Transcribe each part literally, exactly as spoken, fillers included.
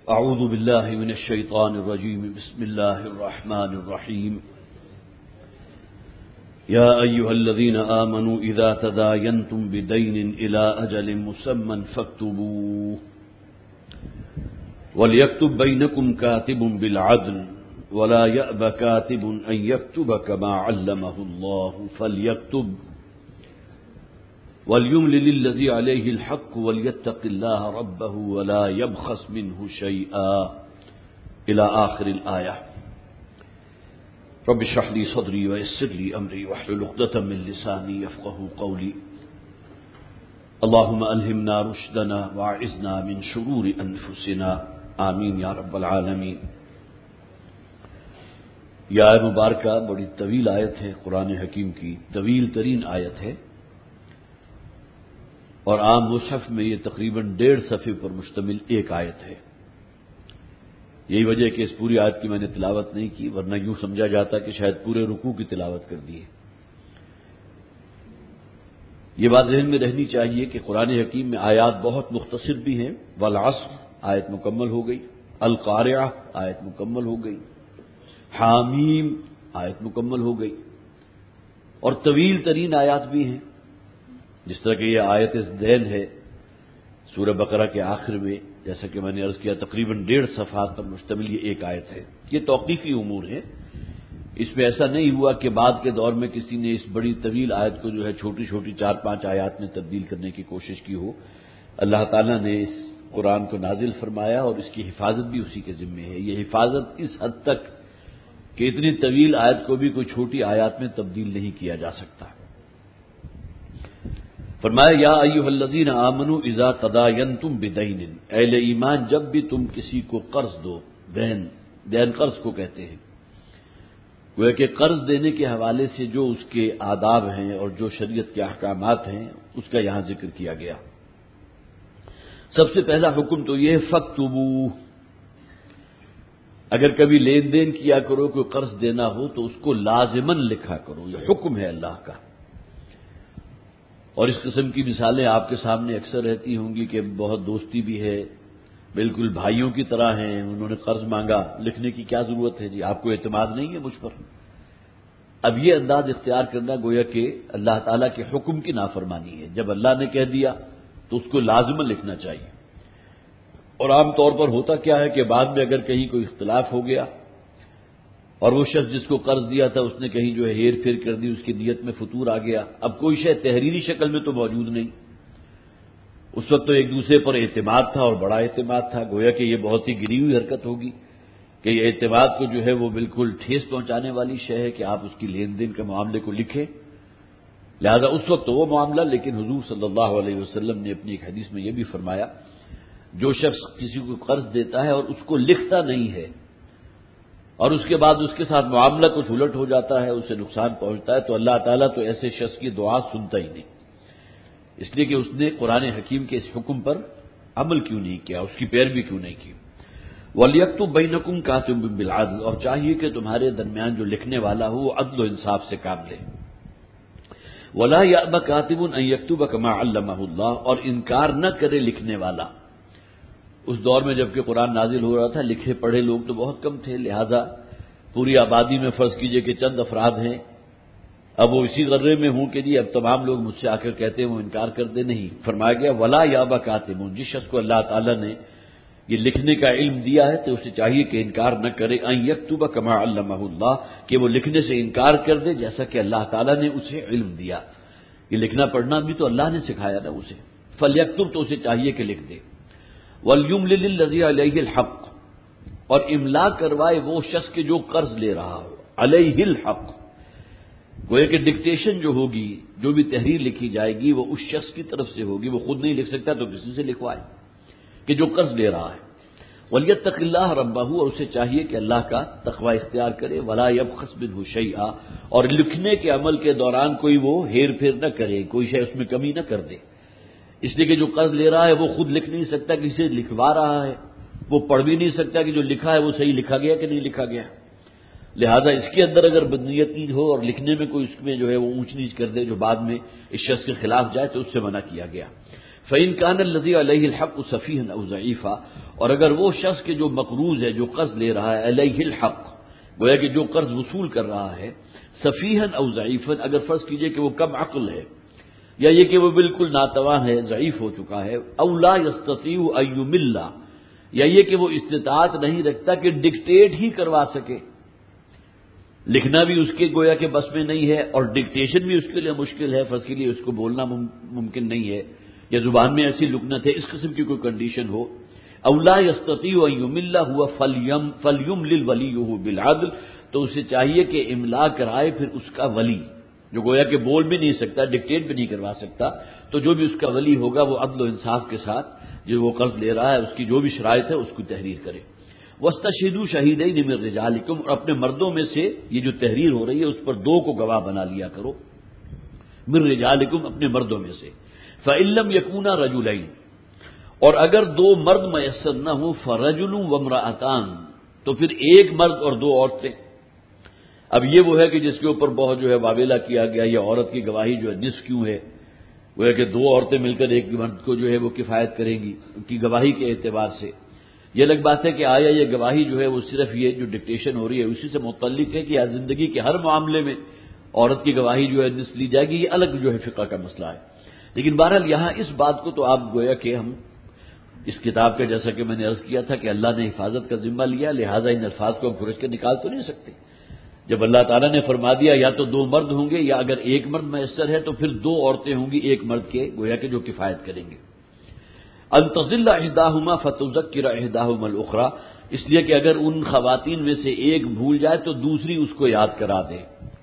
اعوذ باللہ من الشیطان الرجیم بسم اللہ الرحمن الرحیم یا ایہا الذین آمنوا اذا تداینتم بدین الى اجل مسمى فاکتبوه ولیکتب بینکم کاتب بالعدل ولا یأب کاتب ان یکتب کما علمہ اللہ فلیکتب وَلْيُمْلِلِ الَّذِي عَلَيْهِ الْحَقُّ وَلْيَتَّقِ اللَّهَ رَبَّهُ وَلَا يَبْخَسْ مِنْهُ شَيْئًا إلى آخر الآية رب اشرح لي صدري ويسر لي أمري واحلل عقدة من لساني يفقهوا قولي اللهم ألهمنا رشدنا وأعذنا من شرور أنفسنا آمين يا رب العالمين. یہ آیت مبارکہ بڑی طویل آیت ہے، قرآن حکیم کی طویل ترین آیت ہے، اور عام مصحف میں یہ تقریباً ڈیڑھ صفحے پر مشتمل ایک آیت ہے. یہی وجہ ہے کہ اس پوری آیت کی میں نے تلاوت نہیں کی، ورنہ یوں سمجھا جاتا کہ شاید پورے رکوع کی تلاوت کر دی ہے. یہ بات ذہن میں رہنی چاہیے کہ قرآن حکیم میں آیات بہت مختصر بھی ہیں. والعصر آیت مکمل ہو گئی، القارعہ آیت مکمل ہو گئی، حامیم آیت مکمل ہو گئی، اور طویل ترین آیات بھی ہیں، جس طرح کہ یہ آیت ذیل ہے سورہ بقرہ کے آخر میں، جیسا کہ میں نے عرض کیا تقریباً ڈیڑھ صفحات پر مشتمل یہ ایک آیت ہے. یہ توقیفی امور ہے، اس میں ایسا نہیں ہوا کہ بعد کے دور میں کسی نے اس بڑی طویل آیت کو جو ہے چھوٹی چھوٹی چار پانچ آیات میں تبدیل کرنے کی کوشش کی ہو. اللہ تعالیٰ نے اس قرآن کو نازل فرمایا اور اس کی حفاظت بھی اسی کے ذمے ہے. یہ حفاظت اس حد تک کہ اتنی طویل آیت کو بھی کوئی چھوٹی آیات میں تبدیل نہیں کیا جا سکتا. فرمایا یا ایھا الذین آمنوا اذا تداینتم بدین، اہل ایمان جب بھی تم کسی کو قرض دو، دین دین قرض کو کہتے ہیں. گویا کہ قرض دینے کے حوالے سے جو اس کے آداب ہیں اور جو شریعت کے احکامات ہیں اس کا یہاں ذکر کیا گیا. سب سے پہلا حکم تو یہ ہے فاکتبوہ، اگر کبھی لین دین کیا کرو، کوئی قرض دینا ہو تو اس کو لازماً لکھا کرو. یہ حکم ہے اللہ کا. اور اس قسم کی مثالیں آپ کے سامنے اکثر رہتی ہوں گی کہ بہت دوستی بھی ہے، بالکل بھائیوں کی طرح ہیں، انہوں نے قرض مانگا، لکھنے کی کیا ضرورت ہے جی، آپ کو اعتماد نہیں ہے مجھ پر. اب یہ انداز اختیار کرنا گویا کہ اللہ تعالیٰ کے حکم کی نافرمانی ہے. جب اللہ نے کہہ دیا تو اس کو لازماً لکھنا چاہیے. اور عام طور پر ہوتا کیا ہے کہ بعد میں اگر کہیں کوئی اختلاف ہو گیا اور وہ شخص جس کو قرض دیا تھا اس نے کہیں جو ہے ہیر پھیر کر دی، اس کی نیت میں فتور آ گیا، اب کوئی شے تحریری شکل میں تو موجود نہیں. اس وقت تو ایک دوسرے پر اعتماد تھا اور بڑا اعتماد تھا. گویا کہ یہ بہت ہی گری ہوئی حرکت ہوگی کہ یہ اعتماد کو جو ہے وہ بالکل ٹھیس پہنچانے والی شے ہے کہ آپ اس کی لین دین کے معاملے کو لکھیں. لہذا اس وقت تو وہ معاملہ، لیکن حضور صلی اللہ علیہ وسلم نے اپنی ایک حدیث میں یہ بھی فرمایا جو شخص کسی کو قرض دیتا ہے اور اس کو لکھتا نہیں ہے اور اس کے بعد اس کے ساتھ معاملہ کچھ الٹ ہو جاتا ہے، اسے نقصان پہنچتا ہے، تو اللہ تعالیٰ تو ایسے شخص کی دعا سنتا ہی نہیں. اس لیے کہ اس نے قرآن حکیم کے اس حکم پر عمل کیوں نہیں کیا، اس کی پیروی کیوں نہیں کی. وَلْيَكْتُبْ بَيْنَكُمْ كَاتِبٌ بِالْعَدْلِ، اور چاہیے کہ تمہارے درمیان جو لکھنے والا ہو وہ عدل و انصاف سے کام لے. وَلَا يَأْبَ كَاتِبٌ أَن يَكْتُبَ كَمَا عَلَّمَهُ اللَّهُ، اور انکار نہ کرے لکھنے والا. اس دور میں جب کہ قرآن نازل ہو رہا تھا لکھے پڑھے لوگ تو بہت کم تھے، لہذا پوری آبادی میں فرض کیجئے کہ چند افراد ہیں، اب وہ اسی غرے میں ہوں کہ جی اب تمام لوگ مجھ سے آ کر کہتے ہیں وہ انکار کر دے. نہیں، فرمایا گیا ولا یابا کاتب، جس شخص کو اللہ تعالیٰ نے یہ لکھنے کا علم دیا ہے تو اسے چاہیے کہ انکار نہ کرے. ان یکتب کما علمہ اللہ، کہ وہ لکھنے سے انکار کر دے جیسا کہ اللہ تعالیٰ نے اسے علم دیا. یہ لکھنا پڑھنا بھی تو اللہ نے سکھایا نا اسے. فلیکتب، تو اسے چاہیے کہ لکھ دے. ولیملل الذی علیہ الحق، اور املا کروائے وہ شخص کے جو قرض لے رہا ہو. علیہ الحق، گویا کہ ڈکٹیشن جو ہوگی، جو بھی تحریر لکھی جائے گی وہ اس شخص کی طرف سے ہوگی، وہ خود نہیں لکھ سکتا تو کسی سے لکھوائے کہ جو قرض لے رہا ہے. ولیتق اللہ ربہ، اور اسے چاہیے کہ اللہ کا تقوی اختیار کرے. ولا یبخس منہ شیئا، اور لکھنے کے عمل کے دوران کوئی وہ ہیر پھیر نہ کرے، کوئی شے اس میں کمی نہ کر دے. اس لیے کہ جو قرض لے رہا ہے وہ خود لکھ نہیں سکتا، کسی سے لکھوا رہا ہے، وہ پڑھ بھی نہیں سکتا کہ جو لکھا ہے وہ صحیح لکھا گیا کہ نہیں لکھا گیا. لہذا اس کے اندر اگر بدنیتی ہو اور لکھنے میں کوئی اس میں جو ہے وہ اونچ نیچ کر دے جو بعد میں اس شخص کے خلاف جائے تو اس سے منع کیا گیا. فإن كان الذي عليه الحق سفيها أو ضعيفا، اور اگر وہ شخص کے جو مقروض ہے، جو قرض لے رہا ہے، علیہ الحق، گویا کہ جو قرض وصول کر رہا ہے، سفیہا او ضعیفا، اگر فرض کیجئے کہ وہ کم عقل ہے یا یہ کہ وہ بالکل ناتواں ہے، ضعیف ہو چکا ہے، او لا یستطیع ان یمل، یا یہ کہ وہ استطاعت نہیں رکھتا کہ ڈکٹیٹ ہی کروا سکے، لکھنا بھی اس کے گویا کہ بس میں نہیں ہے اور ڈکٹیشن بھی اس کے لیے مشکل ہے، فرض کے لیے اس کو بولنا ممکن نہیں ہے، یا زبان میں ایسی لکنت ہے، اس قسم کی کوئی کنڈیشن ہو، او لا یستطیع ان یمل ہوا فلیم فلیملل ولیہ بالعدل، تو اسے چاہیے کہ املا کرائے پھر اس کا ولی، جو گویا کہ بول بھی نہیں سکتا، ڈکٹیٹ بھی نہیں کروا سکتا، تو جو بھی اس کا ولی ہوگا وہ عدل و انصاف کے ساتھ جو وہ قرض لے رہا ہے اس کی جو بھی شرائط ہے اس کو تحریر کرے۔ وَاسْتَشْهِدُوا شَهِيدَيْنِ مِن رِجَالِكُمْ، اور اپنے مردوں میں سے یہ جو تحریر ہو رہی ہے اس پر دو کو گواہ بنا لیا کرو، من رجالکم، اپنے مردوں میں سے، فَإِن لَّمْ يَكُونَا رَجُلَيْنِ، اور اگر دو مرد میسر نہ ہوں، فَرَجُلٌ وَامْرَأَتَانِ، تو پھر ایک مرد اور دو عورتیں۔ اب یہ وہ ہے کہ جس کے اوپر بہت جو ہے واویلا کیا گیا، یہ عورت کی گواہی جو ہے نصف کیوں ہے، وہ ہے کہ دو عورتیں مل کر ایک مرد کو جو ہے وہ کفایت کریں گی ان کی گواہی کے اعتبار سے۔ یہ الگ بات ہے کہ آیا یہ گواہی جو ہے وہ صرف یہ جو ڈکٹیشن ہو رہی ہے اسی سے متعلق ہے کہ یا زندگی کے ہر معاملے میں عورت کی گواہی جو ہے نصف لی جائے گی، یہ الگ جو ہے فقہ کا مسئلہ ہے۔ لیکن بہرحال یہاں اس بات کو تو آپ گویا کہ ہم اس کتاب کا، جیسا کہ میں نے عرض کیا تھا کہ اللہ نے حفاظت کا ذمہ لیا، لہٰذا ان الفاظ کو ہم کھرچ کے نکال تو نہیں سکتے۔ جب اللہ تعالیٰ نے فرما دیا یا تو دو مرد ہوں گے یا اگر ایک مرد میسر ہے تو پھر دو عورتیں ہوں گی ایک مرد کے گویا کہ جو کفایت کریں گے۔ ان تضل احداہما فتذکر احداہما الاخری، اس لیے کہ اگر ان خواتین میں سے ایک بھول جائے تو دوسری اس کو یاد کرا دے۔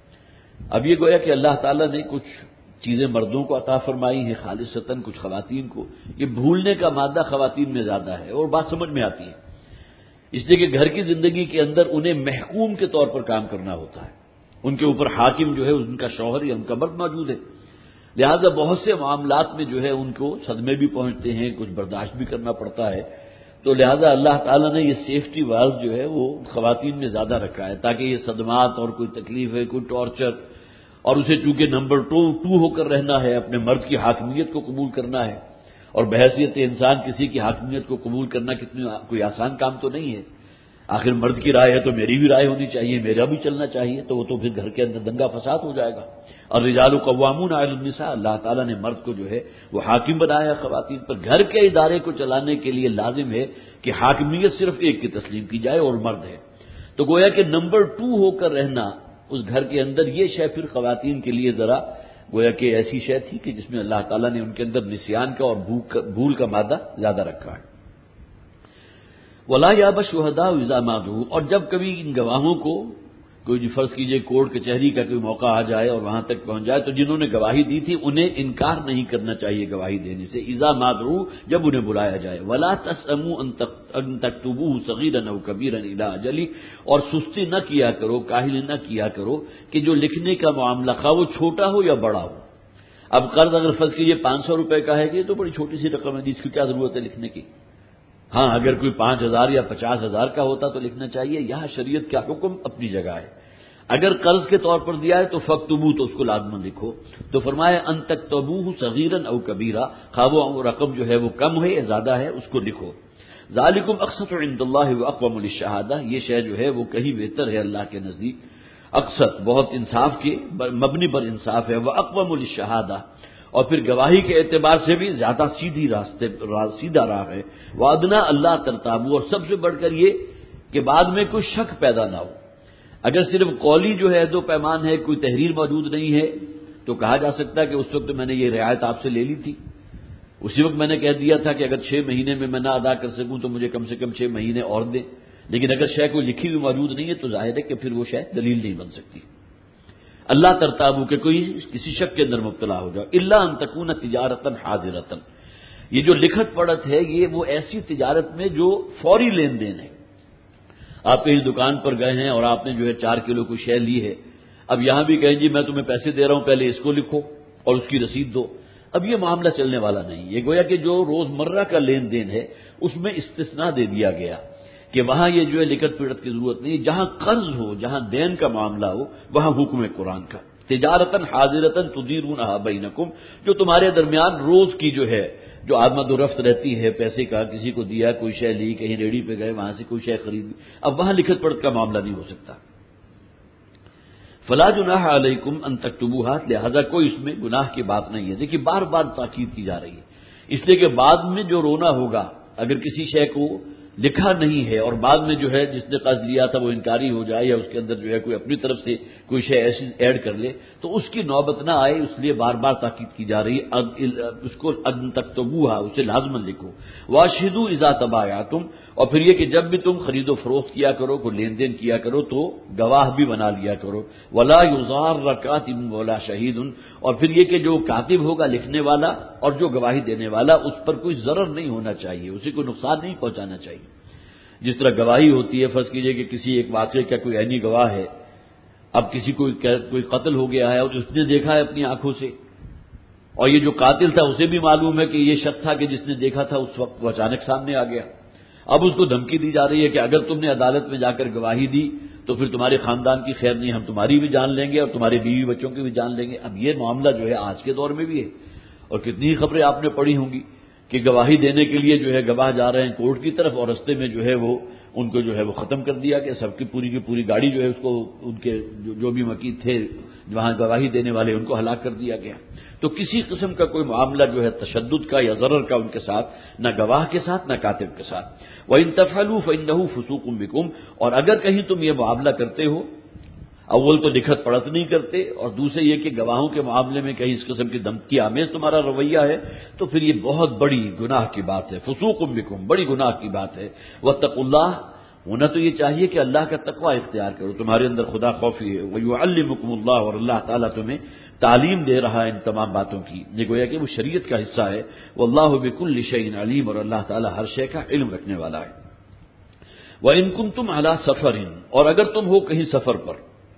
اب یہ گویا کہ اللہ تعالیٰ نے کچھ چیزیں مردوں کو عطا فرمائی ہیں خالصتاً، کچھ خواتین کو، یہ بھولنے کا مادہ خواتین میں زیادہ ہے اور بات سمجھ میں آتی ہے، اس لیے کہ گھر کی زندگی کے اندر انہیں محکوم کے طور پر کام کرنا ہوتا ہے، ان کے اوپر حاکم جو ہے ان کا شوہر یا ان کا مرد موجود ہے، لہذا بہت سے معاملات میں جو ہے ان کو صدمے بھی پہنچتے ہیں، کچھ برداشت بھی کرنا پڑتا ہے، تو لہذا اللہ تعالیٰ نے یہ سیفٹی والز جو ہے وہ خواتین میں زیادہ رکھا ہے تاکہ یہ صدمات اور کوئی تکلیف ہے، کوئی ٹارچر، اور اسے چونکہ نمبر ٹو ٹو ہو کر رہنا ہے، اپنے مرد کی حاکمیت کو قبول کرنا ہے، اور بحیثیت انسان کسی کی حاکمیت کو قبول کرنا کتنی کوئی آسان کام تو نہیں ہے، آخر مرد کی رائے ہے تو میری بھی رائے ہونی چاہیے، میرا بھی چلنا چاہیے، تو وہ تو پھر گھر کے اندر دنگا فساد ہو جائے گا۔ اور رجال قوامون علی النساء، اللہ تعالیٰ نے مرد کو جو ہے وہ حاکم بنایا خواتین پر، گھر کے ادارے کو چلانے کے لیے لازم ہے کہ حاکمیت صرف ایک کی تسلیم کی جائے اور مرد ہے، تو گویا کہ نمبر ٹو ہو کر رہنا اس گھر کے اندر، یہ شے پھر خواتین کے لیے ذرا گویا کہ ایسی شے تھی کہ جس میں اللہ تعالیٰ نے ان کے اندر نسیان کا اور بھول کا مادہ زیادہ رکھا ہے۔ ولا یاب الشہداء اذا ما دعوا، اور جب کبھی ان گواہوں کو کوئی فرض کیجئے کورٹ کچہری کا کوئی موقع آ جائے اور وہاں تک پہنچ جائے تو جنہوں نے گواہی دی تھی انہیں انکار نہیں کرنا چاہیے گواہی دینے سے، اذا ما دعوا، جب انہیں بلایا جائے، ولا تسأموا ان تكتبوه صغيرا او كبيرا الى اجله، اور سستی نہ کیا کرو، کاہلی نہ کیا کرو کہ جو لکھنے کا معاملہ خواہ وہ چھوٹا ہو یا بڑا ہو۔ اب قرض اگر فرض کیجئے پانچ سو روپے کا ہے کہ یہ تو بڑی چھوٹی سی رقم ہے، اس کی کیا ضرورت ہے لکھنے کی، ہاں اگر کوئی پانچ ہزار یا پچاس ہزار کا ہوتا تو لکھنا چاہیے، یہاں شریعت کا حکم اپنی جگہ ہے۔ اگر قرض کے طور پر دیا ہے تو فاکتبوا، تو اس کو لازماً لکھو، تو فرمایا ان تکتبوه صغیرا او کبیرا، خواہ وہ رقم جو ہے وہ کم ہے یا زیادہ ہے اس کو لکھو۔ ذالکم اقسط عند اللہ واقوم للشہادہ، یہ شے جو ہے وہ کہیں بہتر ہے اللہ کے نزدیک، اقسط بہت انصاف کے مبنی پر انصاف ہے، واقوم للشہادہ، اور پھر گواہی کے اعتبار سے بھی زیادہ سیدھی راستے سیدھا راہ ہے، وادنا اللہ ترتابو، اور سب سے بڑھ کر یہ کہ بعد میں کوئی شک پیدا نہ ہو۔ اگر صرف قولی جو ہے دو پیمان ہے، کوئی تحریر موجود نہیں ہے تو کہا جا سکتا ہے کہ اس وقت میں نے یہ رعایت آپ سے لے لی تھی، اسی وقت میں نے کہہ دیا تھا کہ اگر چھ مہینے میں میں نہ ادا کر سکوں تو مجھے کم سے کم چھ مہینے اور دیں، لیکن اگر شے کوئی لکھی ہوئی موجود نہیں ہے تو ظاہر ہے کہ پھر وہ شے دلیل نہیں بن سکتی۔ اللہ ترتابو کہ کوئی کسی شک کے اندر مبتلا ہو جاؤ، الا ان تکون تجارتا حاضرتا، یہ جو لکھت پڑھت ہے یہ وہ ایسی تجارت میں جو فوری لین دین ہے، آپ کہیں دکان پر گئے ہیں اور آپ نے جو ہے چار کلو کو شے لی ہے، اب یہاں بھی کہیں جی میں تمہیں پیسے دے رہا ہوں پہلے اس کو لکھو اور اس کی رسید دو، اب یہ معاملہ چلنے والا نہیں، یہ گویا کہ جو روزمرہ کا لین دین ہے اس میں استثناء دے دیا گیا کہ وہاں یہ جو ہے لکھت پڑھت کی ضرورت نہیں، جہاں قرض ہو، جہاں دین کا معاملہ ہو وہاں حکم ہے قرآن کا، تجارتاً حاضرتاً تدیرونہا بینکم، جو تمہارے درمیان روز کی جو ہے جو آمد و رفت رہتی ہے پیسے کا، کسی کو دیا، کوئی شے لی، کہیں ریڑھی پہ گئے وہاں سے کوئی شے خریدی، اب وہاں لکھت پڑھت کا معاملہ نہیں ہو سکتا۔ فلا جناح علیکم ان تکتبوها، لہذا کوئی اس میں گناہ کی بات نہیں ہے۔ دیکھیے بار بار تاکید کی جا رہی ہے، اس لیے کہ بعد میں جو رونا ہوگا اگر کسی شے کو لکھا نہیں ہے اور بعد میں جو ہے جس نے قرض لیا تھا وہ انکاری ہو جائے یا اس کے اندر جو ہے کوئی اپنی طرف سے کوئی شے ایسی ایڈ کر لے تو اس کی نوبت نہ آئے، اس لیے بار بار تاکید کی جا رہی ہے اس کو ان تکتبوها، اسے لازماً لکھو۔ واشہدوا اذا تبایعتم، اور پھر یہ کہ جب بھی تم خرید و فروخت کیا کرو، کوئی لین دین کیا کرو تو گواہ بھی بنا لیا کرو۔ ولا یضار کاتب ولا شہید، اور پھر یہ کہ جو کاتب ہوگا لکھنے والا اور جو گواہی دینے والا اس پر کوئی ضرر نہیں ہونا چاہیے، اسے کوئی نقصان نہیں پہنچانا چاہیے۔ جس طرح گواہی ہوتی ہے، فرض کیجئے کہ کسی ایک واقعے کا کوئی عینی گواہ ہے، اب کسی کو کوئی قتل ہو گیا ہے اور اس نے دیکھا ہے اپنی آنکھوں سے، اور یہ جو قاتل تھا اسے بھی معلوم ہے کہ یہ شخص تھا کہ جس نے دیکھا تھا، اس وقت وہ اچانک سامنے آ گیا، اب اس کو دھمکی دی جا رہی ہے کہ اگر تم نے عدالت میں جا کر گواہی دی تو پھر تمہارے خاندان کی خیر نہیں، ہم تمہاری بھی جان لیں گے اور تمہارے بیوی بچوں کی بھی جان لیں گے۔ اب یہ معاملہ جو ہے آج کے دور میں بھی ہے، اور کتنی ہی خبریں آپ نے پڑھی ہوں گی کہ گواہی دینے کے لیے جو ہے گواہ جا رہے ہیں کورٹ کی طرف اور رستے میں جو ہے وہ ان کو جو ہے وہ ختم کر دیا کہ سب کی پوری کی پوری گاڑی جو ہے اس کو ان کے جو بھی وکیل تھے وہاں گواہی دینے والے ان کو ہلاک کر دیا گیا۔ تو کسی قسم کا کوئی معاملہ جو ہے تشدد کا یا ضرر کا ان کے ساتھ، نہ گواہ کے ساتھ نہ کاتب کے ساتھ۔ وَإِن تَفْعَلُوا فَإِنَّهُ فُسُوقٌ بِكُمْ، اور اگر کہیں تم یہ معاملہ کرتے ہو، اول تو لکھت پڑھت نہیں کرتے اور دوسرے یہ کہ گواہوں کے معاملے میں کہیں اس قسم کی دھمکی آمیز تمہارا رویہ ہے تو پھر یہ بہت بڑی گناہ کی بات ہے، فسوق بکم، بڑی گناہ کی بات ہے۔ واتقوا اللہ، ہونا تو یہ چاہیے کہ اللہ کا تقوی اختیار کرو، تمہارے اندر خدا خوفی ہے۔ وَيُعَلِّمُكُمُ اللَّهُ، اور اللہ تعالیٰ تمہیں تعلیم دے رہا ہے ان تمام باتوں کی، یہ گویا کہ وہ شریعت کا حصہ ہے۔ وَاللَّهُ بِكُلِّ شَيْءٍ عَلِيمٌ، اور اللہ تعالیٰ ہر شے کا علم رکھنے والا ہے۔ وَإِن كُنتُمْ عَلَى سَفَرٍ، اور اگر تم ہو کہیں سفر پر،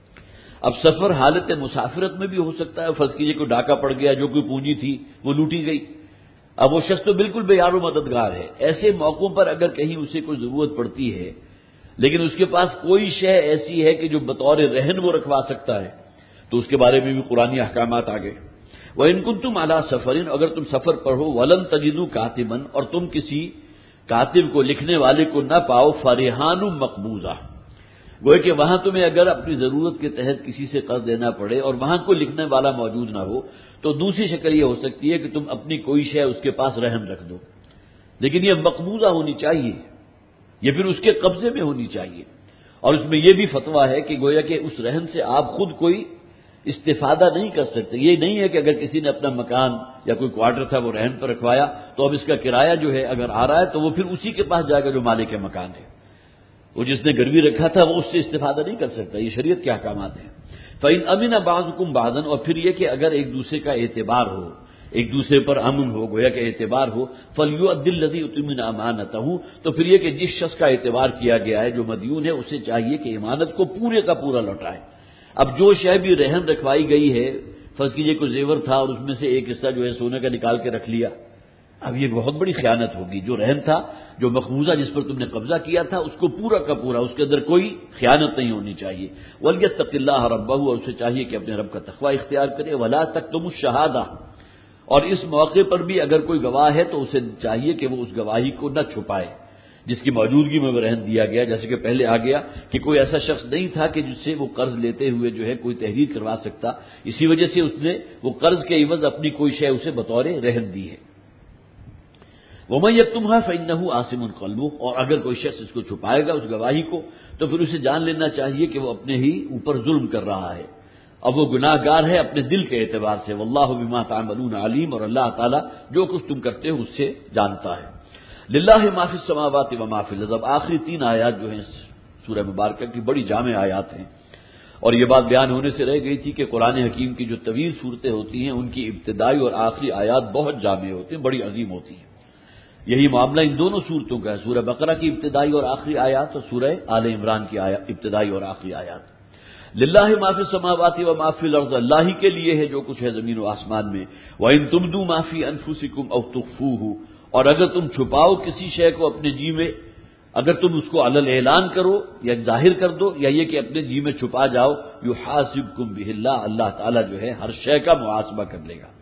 اب سفر حالت مسافرت میں بھی ہو سکتا ہے، فرض کیجئے کوئی ڈاکہ پڑ گیا، جو کوئی پونجی تھی وہ لوٹی گئی، اب وہ شخص تو بالکل بے یار و مددگار ہے، ایسے موقعوں پر اگر کہیں اسے کوئی ضرورت پڑتی ہے لیکن اس کے پاس کوئی شے ایسی ہے کہ جو بطور رہن وہ رکھوا سکتا ہے تو اس کے بارے میں بھی قرآنی احکامات آ گئے۔ وَإِن كُنتُمْ عَلَى سَفَرٍ، اگر تم سفر پر ہو، وَلَمْ تَجِدُوا كَاتِبًا، اور تم کسی کاتب کو لکھنے والے کو نہ پاؤ، فَرِحَانٌ مَقْبُوضَةٌ، گویا کہ وہاں تمہیں اگر اپنی ضرورت کے تحت کسی سے قرض دینا پڑے اور وہاں کوئی لکھنے والا موجود نہ ہو تو دوسری شکل یہ ہو سکتی ہے کہ تم اپنی کوئی شے اس کے پاس رہن رکھ دو، لیکن یہ مقبوضہ ہونی چاہیے، یہ پھر اس کے قبضے میں ہونی چاہیے، اور اس میں یہ بھی فتویٰ ہے کہ گویا کہ اس رہن سے آپ خود کوئی استفادہ نہیں کر سکتے۔ یہ نہیں ہے کہ اگر کسی نے اپنا مکان یا کوئی کوارٹر تھا وہ رہن پر رکھوایا تو اب اس کا کرایہ جو ہے اگر آ رہا ہے تو وہ پھر اسی کے پاس جائے گا جو مالک کے مکان ہے، وہ جس نے گروی رکھا تھا وہ اس سے استفادہ نہیں کر سکتا، یہ شریعت کے احکامات ہیں۔ فَإِنْ أَمِنَ بَعْضُكُمْ بَعْضًا، اور پھر یہ کہ اگر ایک دوسرے کا اعتبار ہو، ایک دوسرے پر امن ہو، گویا کہ اعتبار ہو، فَلْيُؤَدِّ الَّذِي اؤْتُمِنَ أَمَانَتَهُ، تو پھر یہ کہ جس شخص کا اعتبار کیا گیا ہے جو مدیون ہے اسے چاہیے کہ امانت کو پورے کا پورا لوٹائے۔ اب جو شے بھی رہن رکھوائی گئی ہے، فرض کیجیے کوئی زیور تھا اور اس میں سے ایک حصہ جو ہے سونے کا نکال کے رکھ لیا، اب یہ بہت بڑی خیانت ہوگی۔ جو رہن تھا، جو مقبوضہ جس پر تم نے قبضہ کیا تھا، اس کو پورا کا پورا، اس کے اندر کوئی خیانت نہیں ہونی چاہیے۔ وَلْيَتَّقِ اللَّهَ رَبَّهُ، اور اسے چاہیے کہ اپنے رب کا تقوی اختیار کرے۔ وَلَا تَكْتُمُوا الشَّهَادَةَ، اور اس موقع پر بھی اگر کوئی گواہ ہے تو اسے چاہیے کہ وہ اس گواہی کو نہ چھپائے جس کی موجودگی میں وہ رہن دیا گیا، جیسے کہ پہلے آ گیا کہ کوئی ایسا شخص نہیں تھا کہ جس سے وہ قرض لیتے ہوئے جو ہے کوئی تحریر کروا سکتا، اسی وجہ سے اس نے وہ قرض کے عوض اپنی کوئی شے اسے بطور رہن دی ہے۔ وَمَن يَكْتُمْهَا فَإِنَّهُ آثِمٌ قَلْبُهُ، اور اگر کوئی شخص اس کو چھپائے گا اس گواہی کو تو پھر اسے جان لینا چاہیے کہ وہ اپنے ہی اوپر ظلم کر رہا ہے، اب وہ گناہ گار ہے اپنے دل کے اعتبار سے۔ وَاللَّهُ بِمَا تَعْمَلُونَ عَلِيمٌ، اور اللہ تعالیٰ جو کچھ تم کرتے ہو اس سے جانتا ہے۔ لِلَّهِ مَا فِي السَّمَاوَاتِ وَمَا فِي الْأَرْضِ، آخری تین آیات جو ہیں سورہ مبارکہ کی بڑی جامع آیات ہیں، اور یہ بات بیان ہونے سے رہ گئی تھی کہ قرآن حکیم کی جو طویل صورتیں ہوتی ہیں ان کی ابتدائی اور آخری آیات بہت جامع ہوتی ہیں، بڑی عظیم ہوتی ہیں۔ یہی معاملہ ان دونوں صورتوں کا ہے، سورہ بقرہ کی ابتدائی اور آخری آیات اور سورہ آل عمران کی ابتدائی اور آخری آیات۔ للہ ما فی السماوات و ما فی الارض، اللہ ہی کے لیے ہے جو کچھ ہے زمین و آسمان میں۔ وَإِن تُبْدُوا مَا فِي أَنفُسِكُمْ أَوْ تُخْفُوهُ، اور اگر تم چھپاؤ کسی شے کو اپنے جی میں، اگر تم اس کو علل اعلان کرو یا ظاہر کر دو یا یہ کہ اپنے جی میں چھپا جاؤ، یحاسبکم بہ اللہ، اللہ تعالیٰ جو ہے ہر شے کا محاسبہ کر لے گا۔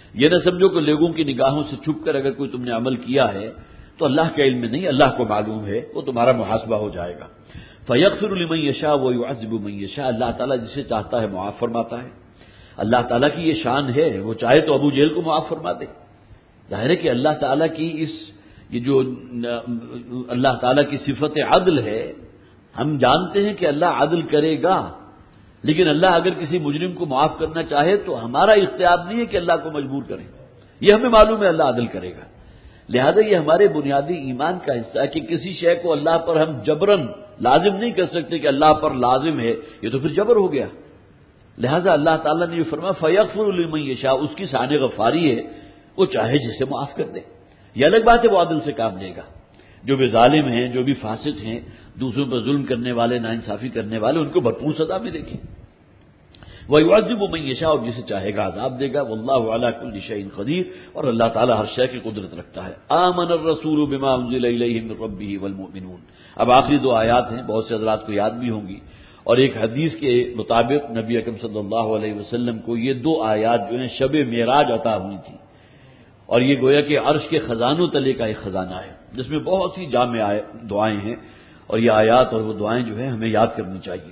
یہ نہ سمجھو کہ لوگوں کی نگاہوں سے چھپ کر اگر کوئی تم نے عمل کیا ہے تو اللہ کے علم میں نہیں، اللہ کو معلوم ہے، وہ تمہارا محاسبہ ہو جائے گا۔ فَيَغْفِرُ لِمَن يَشَاءُ وَيُعَذِّبُ مَن يَشَاءُ، اللہ تعالیٰ جسے چاہتا ہے معاف فرماتا ہے۔ اللہ تعالیٰ کی یہ شان ہے، وہ چاہے تو ابو جہل کو معاف فرما دے۔ ظاہر ہے کہ اللہ تعالیٰ کی اس یہ جو اللہ تعالیٰ کی صفت عدل ہے، ہم جانتے ہیں کہ اللہ عدل کرے گا، لیکن اللہ اگر کسی مجرم کو معاف کرنا چاہے تو ہمارا اختیار نہیں ہے کہ اللہ کو مجبور کریں، یہ ہمیں معلوم ہے اللہ عدل کرے گا۔ لہذا یہ ہمارے بنیادی ایمان کا حصہ ہے کہ کسی شے کو اللہ پر ہم جبراً لازم نہیں کر سکتے کہ اللہ پر لازم ہے، یہ تو پھر جبر ہو گیا۔ لہذا اللہ تعالیٰ نے یہ فرمایا فَيَغْفِرُ لِمَن يَشَاءُ، اس کی شان غفاری ہے، وہ چاہے جسے معاف کر دے۔ یہ الگ بات ہے وہ عدل سے کام لے گا۔ جو بھی ظالم ہیں، جو بھی فاسق ہیں، دوسروں پر ظلم کرنے والے، ناانصافی کرنے والے، ان کو بھرپور سزا ملے گی۔ وَيُعَذِّبُ مَن يَشَاءُ، اور جسے چاہے گا عذاب دے گا۔ وَاللَّهُ عَلَى كُلِّ شَيْءٍ قَدِيرٌ، اور اللہ تعالیٰ ہر شے کی قدرت رکھتا ہے۔ آمن الرسول بما انزل الیہ من ربہ والمؤمنون، اب آخری دو آیات ہیں، بہت سے حضرات کو یاد بھی ہوں گی، اور ایک حدیث کے مطابق نبی اکرم صلی اللہ علیہ وسلم کو یہ دو آیات جو ہیں شب معراج عطا ہوئی تھی، اور یہ گویا کہ عرش کے خزانوں تلے کا ایک خزانہ ہے جس میں بہت سی جامع دعائیں ہیں، اور یہ آیات اور وہ دعائیں جو ہیں ہمیں یاد کرنی چاہیے۔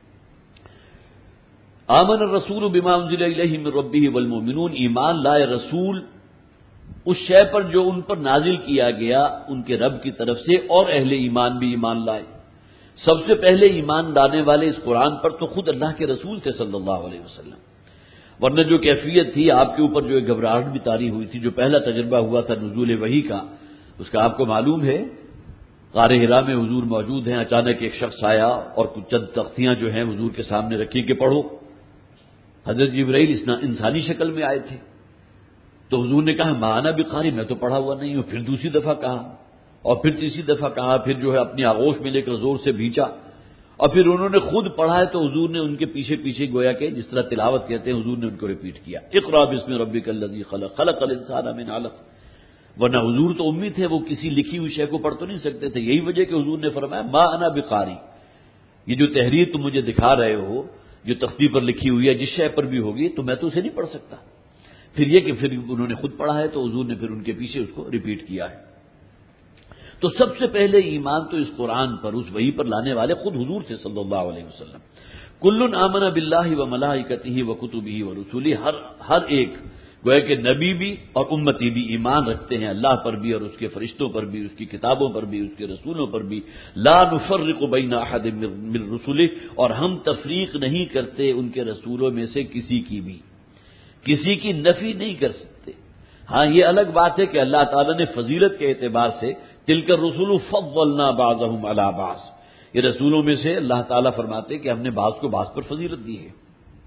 آمن الرسول بما انزل الیہ من ربہ والمؤمنون، ایمان لائے رسول اس شے پر جو ان پر نازل کیا گیا ان کے رب کی طرف سے، اور اہل ایمان بھی ایمان لائے۔ سب سے پہلے ایمان لانے والے اس قرآن پر تو خود اللہ کے رسول تھے صلی اللہ علیہ وسلم، ورنہ جو کیفیت تھی آپ کے اوپر جو ایک گھبراہٹ بھی طاری ہوئی تھی، جو پہلا تجربہ ہوا تھا نزول وحی کا، اس کا آپ کو معلوم ہے۔ غار حرا میں حضور موجود ہیں، اچانک ایک شخص آیا اور کچھ چند تختیاں جو ہیں حضور کے سامنے رکھی کہ پڑھو۔ حضرت جبرائیل انسانی شکل میں آئے تھے، تو حضور نے کہا ما انا بقاری، میں تو پڑھا ہوا نہیں ہوں۔ پھر دوسری دفعہ کہا، اور پھر تیسری دفعہ کہا، پھر جو ہے اپنی آغوش میں لے کر زور سے بھیچا، اور پھر انہوں نے خود پڑھا ہے تو حضور نے ان کے پیچھے پیچھے گویا کہ جس طرح تلاوت کہتے ہیں حضور نے ان کو ریپیٹ کیا، اقرا بسم ربک الذی خلق خلق الانسان من علق۔ ورنہ حضور تو امی تھے، وہ کسی لکھی ہوئی شے کو پڑھ تو نہیں سکتے تھے، یہی وجہ کہ حضور نے فرمایا ما انا بقاری، یہ جو تحریر تم مجھے دکھا رہے ہو، جو تختی پر لکھی ہوئی ہے جس شے پر بھی ہوگی، تو میں تو اسے نہیں پڑھ سکتا۔ پھر یہ کہ پھر انہوں نے خود پڑھا ہے تو حضور نے پھر ان کے پیچھے اس کو ریپیٹ کیا ہے۔ تو سب سے پہلے ایمان تو اس قرآن پر، اس وحی پر لانے والے خود حضور سے صلی اللہ علیہ وسلم۔ کل آمن باللہ وملائکتہ وکتبہ ورسلہ، ہر ہر ایک گویا کہ نبی بھی اور امتی بھی ایمان رکھتے ہیں اللہ پر بھی، اور اس کے فرشتوں پر بھی، اس کی کتابوں پر بھی، اس کے رسولوں پر بھی۔ لا نفرق بین احد من رسلہ، اور ہم تفریق نہیں کرتے ان کے رسولوں میں سے کسی کی بھی، کسی کی نفی نہیں کر سکتے۔ ہاں یہ الگ بات ہے کہ اللہ تعالیٰ نے فضیلت کے اعتبار سے تلک الرسل فضلنا بعضهم علی بعض، یہ رسولوں میں سے اللہ تعالیٰ فرماتے کہ ہم نے بعض کو بعض پر فضیلت دی ہے۔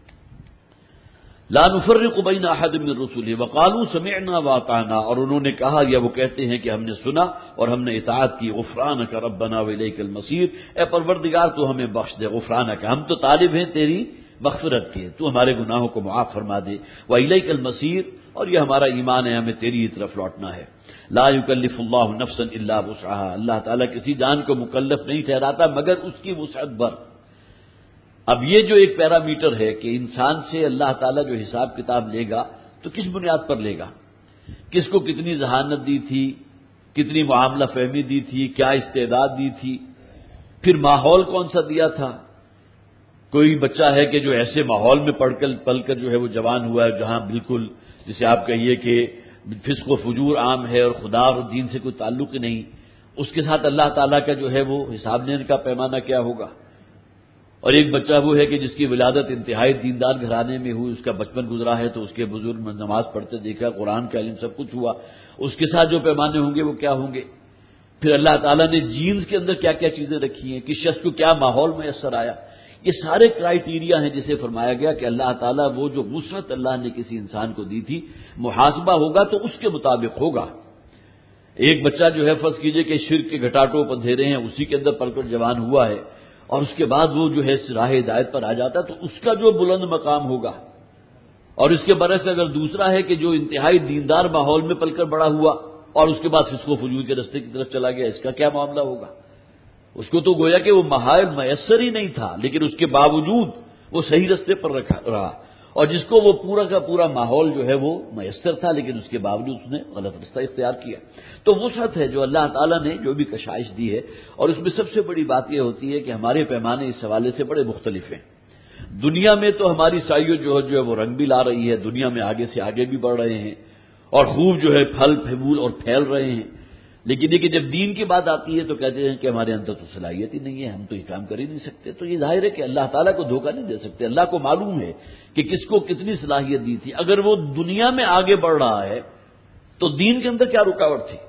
لا نفرق بین احد من رسلہ وقالوا سمعنا واطعنا، اور انہوں نے کہا یا وہ کہتے ہیں کہ ہم نے سنا اور ہم نے اطاعت کی۔ غفرانک ربنا والیک المصیر، اے پروردگار تو ہمیں بخش دے، غفرانک، ہم تو طالب ہیں تیری مغفرت کے، تو ہمارے گناہوں کو معاف فرما دے۔ والیک المصیر، اور یہ ہمارا ایمان ہے، ہمیں تیری ہی طرف لوٹنا ہے۔ لا یکلف اللہ نفسا الا وسعها، اللہ تعالیٰ کسی جان کو مکلف نہیں ٹھہراتا مگر اس کی وسعت بھر۔ اب یہ جو ایک پیرامیٹر ہے کہ انسان سے اللہ تعالیٰ جو حساب کتاب لے گا تو کس بنیاد پر لے گا، کس کو کتنی ذہانت دی تھی، کتنی معاملہ فہمی دی تھی، کیا استعداد دی تھی، پھر ماحول کون سا دیا تھا۔ کوئی بچہ ہے کہ جو ایسے ماحول میں پڑھ کر پل کر جو ہے وہ جوان ہوا ہے جہاں بالکل جسے آپ کہیے کہ فسق و فجور عام ہے اور خدا اور دین سے کوئی تعلق ہی نہیں، اس کے ساتھ اللہ تعالیٰ کا جو ہے وہ حساب لینے کا پیمانہ کیا ہوگا۔ اور ایک بچہ وہ ہے کہ جس کی ولادت انتہائی دیندار گھرانے میں ہوئی، اس کا بچپن گزرا ہے تو اس کے بزرگ نماز پڑھتے دیکھا، قرآن کا علم سب کچھ ہوا، اس کے ساتھ جو پیمانے ہوں گے وہ کیا ہوں گے۔ پھر اللہ تعالیٰ نے جینز کے اندر کیا کیا چیزیں رکھی ہیں، کس شخص کو کیا ماحول میسر آیا، یہ سارے کرائیٹیریا ہیں جسے فرمایا گیا کہ اللہ تعالیٰ وہ جو وسعت اللہ نے کسی انسان کو دی تھی، محاسبہ ہوگا تو اس کے مطابق ہوگا۔ ایک بچہ جو ہے فرض کیجئے کہ شرک کے گھٹاٹوں پندھیرے ہیں اسی کے اندر پل کر جوان ہوا ہے، اور اس کے بعد وہ جو ہے راہ ہدایت پر آ جاتا ہے تو اس کا جو بلند مقام ہوگا، اور اس کے برعکس اگر دوسرا ہے کہ جو انتہائی دیندار ماحول میں پل کر بڑا ہوا اور اس کے بعد فسق و فجور کے رستے کی طرف چلا گیا، اس کا کیا معاملہ ہوگا۔ اس کو تو گویا کہ وہ محال میسر ہی نہیں تھا، لیکن اس کے باوجود وہ صحیح رستے پر رکھا رہا، اور جس کو وہ پورا کا پورا ماحول جو ہے وہ میسر تھا لیکن اس کے باوجود اس نے غلط رستہ اختیار کیا. تو وسعت ہے جو اللہ تعالیٰ نے جو بھی کشائش دی ہے، اور اس میں سب سے بڑی بات یہ ہوتی ہے کہ ہمارے پیمانے اس حوالے سے بڑے مختلف ہیں. دنیا میں تو ہماری سائیوں جو ہے جو ہے وہ رنگ بھی لا رہی ہے، دنیا میں آگے سے آگے بھی بڑھ رہے ہیں اور خوب جو ہے پھل پھول اور پھیل رہے ہیں، لیکن یہ کہ جب دین کی بات آتی ہے تو کہتے ہیں کہ ہمارے اندر تو صلاحیت ہی نہیں ہے، ہم تو یہ کام کر ہی نہیں سکتے. تو یہ ظاہر ہے کہ اللہ تعالیٰ کو دھوکہ نہیں دے سکتے. اللہ کو معلوم ہے کہ کس کو کتنی صلاحیت دی تھی. اگر وہ دنیا میں آگے بڑھ رہا ہے تو دین کے اندر کیا رکاوٹ تھی؟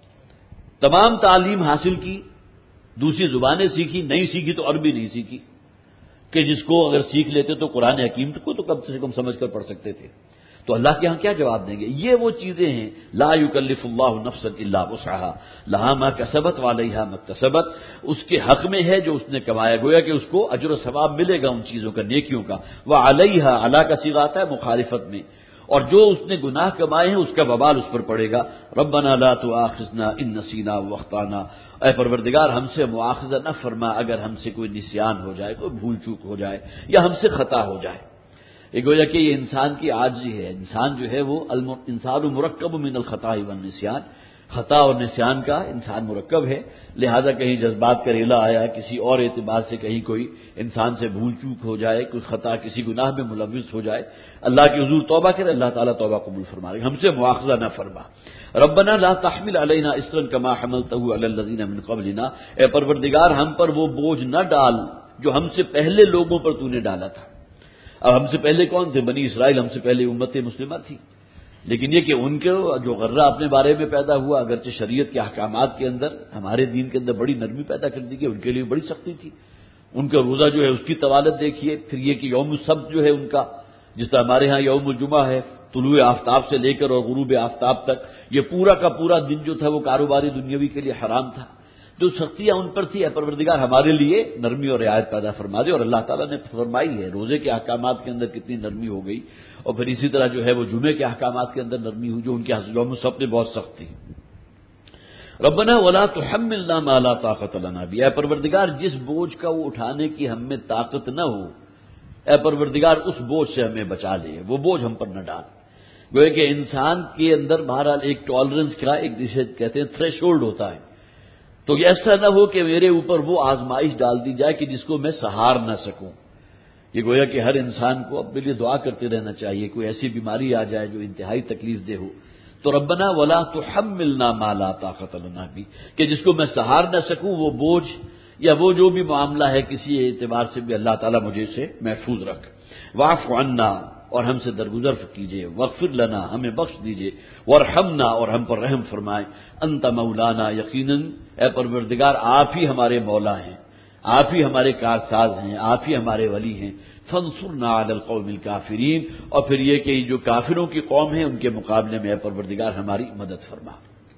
تمام تعلیم حاصل کی، دوسری زبانیں سیکھی، نہیں سیکھی تو عربی نہیں سیکھی کہ جس کو اگر سیکھ لیتے تو قرآن حکیم کو تو کم سے کم سمجھ کر پڑھ سکتے تھے. تو اللہ کے ہاں کیا جواب دیں گے؟ یہ وہ چیزیں ہیں لا یکلف اللہ نفسا الا وسعها لها ما کسبت وعلیہا ما اکتسبت. اس کے حق میں ہے جو اس نے کمایا، گویا کہ اس کو اجر و ثواب ملے گا ان چیزوں کا، نیکیوں کا. وعلیہا، علی کا صیغہ آتا ہے مخالفت میں، اور جو اس نے گناہ کمائے ہیں اس کا وبال اس پر پڑے گا. ربنا لا تؤاخذنا ان نسینا واخطانا، اے پروردگار ہم سے مؤاخذہ نہ فرما اگر ہم سے کوئی نسیان ہو جائے، کوئی بھول چوک ہو جائے یا ہم سے خطا ہو جائے. یہ گویا کہ یہ انسان کی عاجزی ہے. انسان جو ہے وہ انسان مرکب من الخطا والنسیان، خطا اور نسیان کا انسان مرکب ہے. لہذا کہیں جذبات کا ریلا آیا، کسی اور اعتبار سے کہیں کوئی انسان سے بھول چوک ہو جائے، کوئی خطا کسی گناہ میں ملوث ہو جائے، اللہ کے حضور توبہ کرے، اللہ تعالیٰ توبہ قبول فرمائے، ہم سے مواخذہ نہ فرما. ربنا لا تحمل علینا اصرا کما حملته علی الذین من قبلنا، اے پروردگار ہم پر وہ بوجھ نہ ڈال جو ہم سے پہلے لوگوں پر تو نے ڈالا تھا. اب ہم سے پہلے کون تھے؟ بنی اسرائیل ہم سے پہلے امت مسلمہ تھی. لیکن یہ کہ ان کے جو غرہ اپنے بارے میں پیدا ہوا، اگرچہ شریعت کے احکامات کے اندر ہمارے دین کے اندر بڑی نرمی پیدا کر دی گئی، ان کے لیے بڑی سختی تھی. ان کا روزہ جو ہے اس کی طوالت دیکھیے، پھر یہ کہ یوم السبت جو ہے ان کا، جس طرح ہمارے ہاں یوم الجمعہ ہے، طلوع آفتاب سے لے کر اور غروب آفتاب تک یہ پورا کا پورا دن جو تھا وہ کاروباری دنیاوی کے لیے حرام تھا. جو سختیاں ان پر تھی، اے پروردگار ہمارے لیے نرمی اور رعایت پیدا فرما دے. اور اللہ تعالیٰ نے فرمائی ہے روزے کے احکامات کے اندر کتنی نرمی ہو گئی، اور پھر اسی طرح جو ہے وہ جمعے کے احکامات کے اندر نرمی ہوئی جو ان کے یوم السبت میں بہت سخت تھی. ربنا ولا تحملنا ما لا طاقت لنا به، اے پروردگار جس بوجھ کا وہ اٹھانے کی ہم میں طاقت نہ ہو، اے پروردگار اس بوجھ سے ہمیں بچا لے، وہ بوجھ ہم پر نہ ڈال. گویا کہ انسان کے اندر بہرحال ایک ٹالرنس کا ایک جسے کہتے ہیں تھریش ہولڈ ہوتا ہے. تو ایسا نہ ہو کہ میرے اوپر وہ آزمائش ڈال دی جائے کہ جس کو میں سہار نہ سکوں. یہ گویا کہ ہر انسان کو اپنے لیے دعا کرتے رہنا چاہیے، کوئی ایسی بیماری آ جائے جو انتہائی تکلیف دہ ہو تو ربنا ولا تحملنا ما لا طاقت لنا به، کہ جس کو میں سہار نہ سکوں وہ بوجھ یا وہ جو بھی معاملہ ہے کسی اعتبار سے بھی اللہ تعالیٰ مجھے سے محفوظ رکھ. واعف عنا، اور ہم سے درگزر کیجیے. واغفر لنا، ہمیں بخش دیجیے. وارحمنا، اور ہم پر رحم فرمائے. انت مولانا، یقیناً اے پروردگار آپ ہی ہمارے مولا ہیں، آپ ہی ہمارے کارساز ہیں، آپ ہی ہمارے ولی ہیں. فانصرنا علی القوم الکافرین، اور پھر یہ کہ جو کافروں کی قوم ہے ان کے مقابلے میں اے پروردگار ہماری مدد فرما.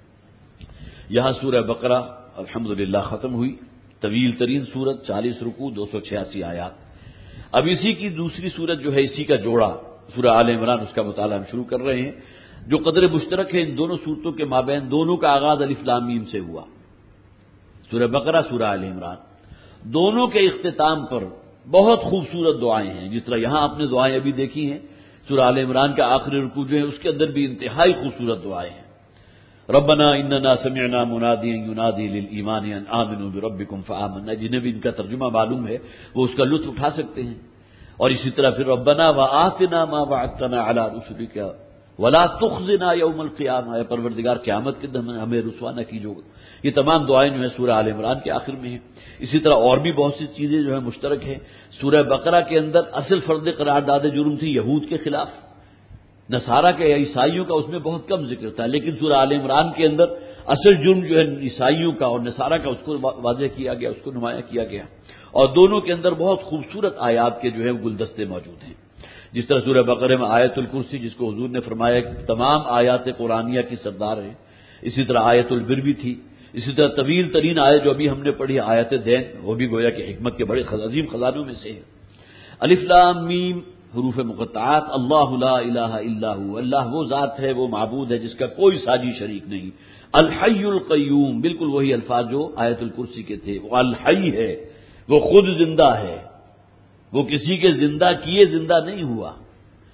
یہاں سورہ بقرہ الحمدللہ ختم ہوئی. طویل ترین سورت، چالیس رکوع، دو سو چھیاسی آیات. اب اسی کی دوسری سورت جو ہے اسی کا جوڑا سورہ آل عمران، اس کا مطالعہ ہم شروع کر رہے ہیں. جو قدر مشترک ہے ان دونوں سورتوں کے مابین، دونوں کا آغاز الف لام میم سے ہوا. سورہ بقرہ، سورہ آل عمران، دونوں کے اختتام پر بہت خوبصورت دعائیں ہیں. جس طرح یہاں آپ نے دعائیں ابھی دیکھی ہیں، سورہ آل عمران کا آخری رکوع جو ہے اس کے اندر بھی انتہائی خوبصورت دعائیں ہیں. ربنا اننا سمعنا منادیا ینادی للایمان ان آمنوا بربکم فآمنا، جنہیں بھی ان کا ترجمہ معلوم ہے وہ اس کا لطف اٹھا سکتے ہیں. اور اسی طرح پھر ربنا وآتنا ما وعدتنا علی رسلک ولا تخزنا یوم القیامہ، اے پروردگار قیامت کے دن ہمیں رسوا نہ کیجو. یہ تمام دعائیں جو ہیں سورہ آل عمران کے آخر میں ہیں. اسی طرح اور بھی بہت سی چیزیں جو ہیں مشترک ہیں. سورہ بقرہ کے اندر اصل فرد قرار داد جرم تھی یہود کے خلاف، نصارہ کے یا عیسائیوں کا اس میں بہت کم ذکر تھا، لیکن سورہ آل عمران کے اندر اصل جرم جو ہے عیسائیوں کا اور نصارہ کا اس کو واضح کیا گیا، اس کو نمایاں کیا گیا. اور دونوں کے اندر بہت خوبصورت آیات کے جو ہے گلدستے موجود ہیں. جس طرح سورہ بقرہ میں آیت الکرسی، جس کو حضور نے فرمایا کہ تمام آیات قرآنیہ کی سردار ہے، اسی طرح آیت البر بھی تھی. اسی طرح طویل ترین آیت جو ابھی ہم نے پڑھی آیت دین، وہ بھی گویا کہ حکمت کے بڑے عظیم خزانوں میں سے ہے. الف لام میم حروف مقطعات. اللہ لا الہ الا ہو، اللہ وہ ذات ہے، وہ معبود ہے جس کا کوئی ساجی شریک نہیں. الحی القیوم، بالکل وہی الفاظ جو آیت الکرسی کے تھے. وہ الحی ہے، وہ خود زندہ ہے، وہ کسی کے زندہ کیے زندہ نہیں ہوا.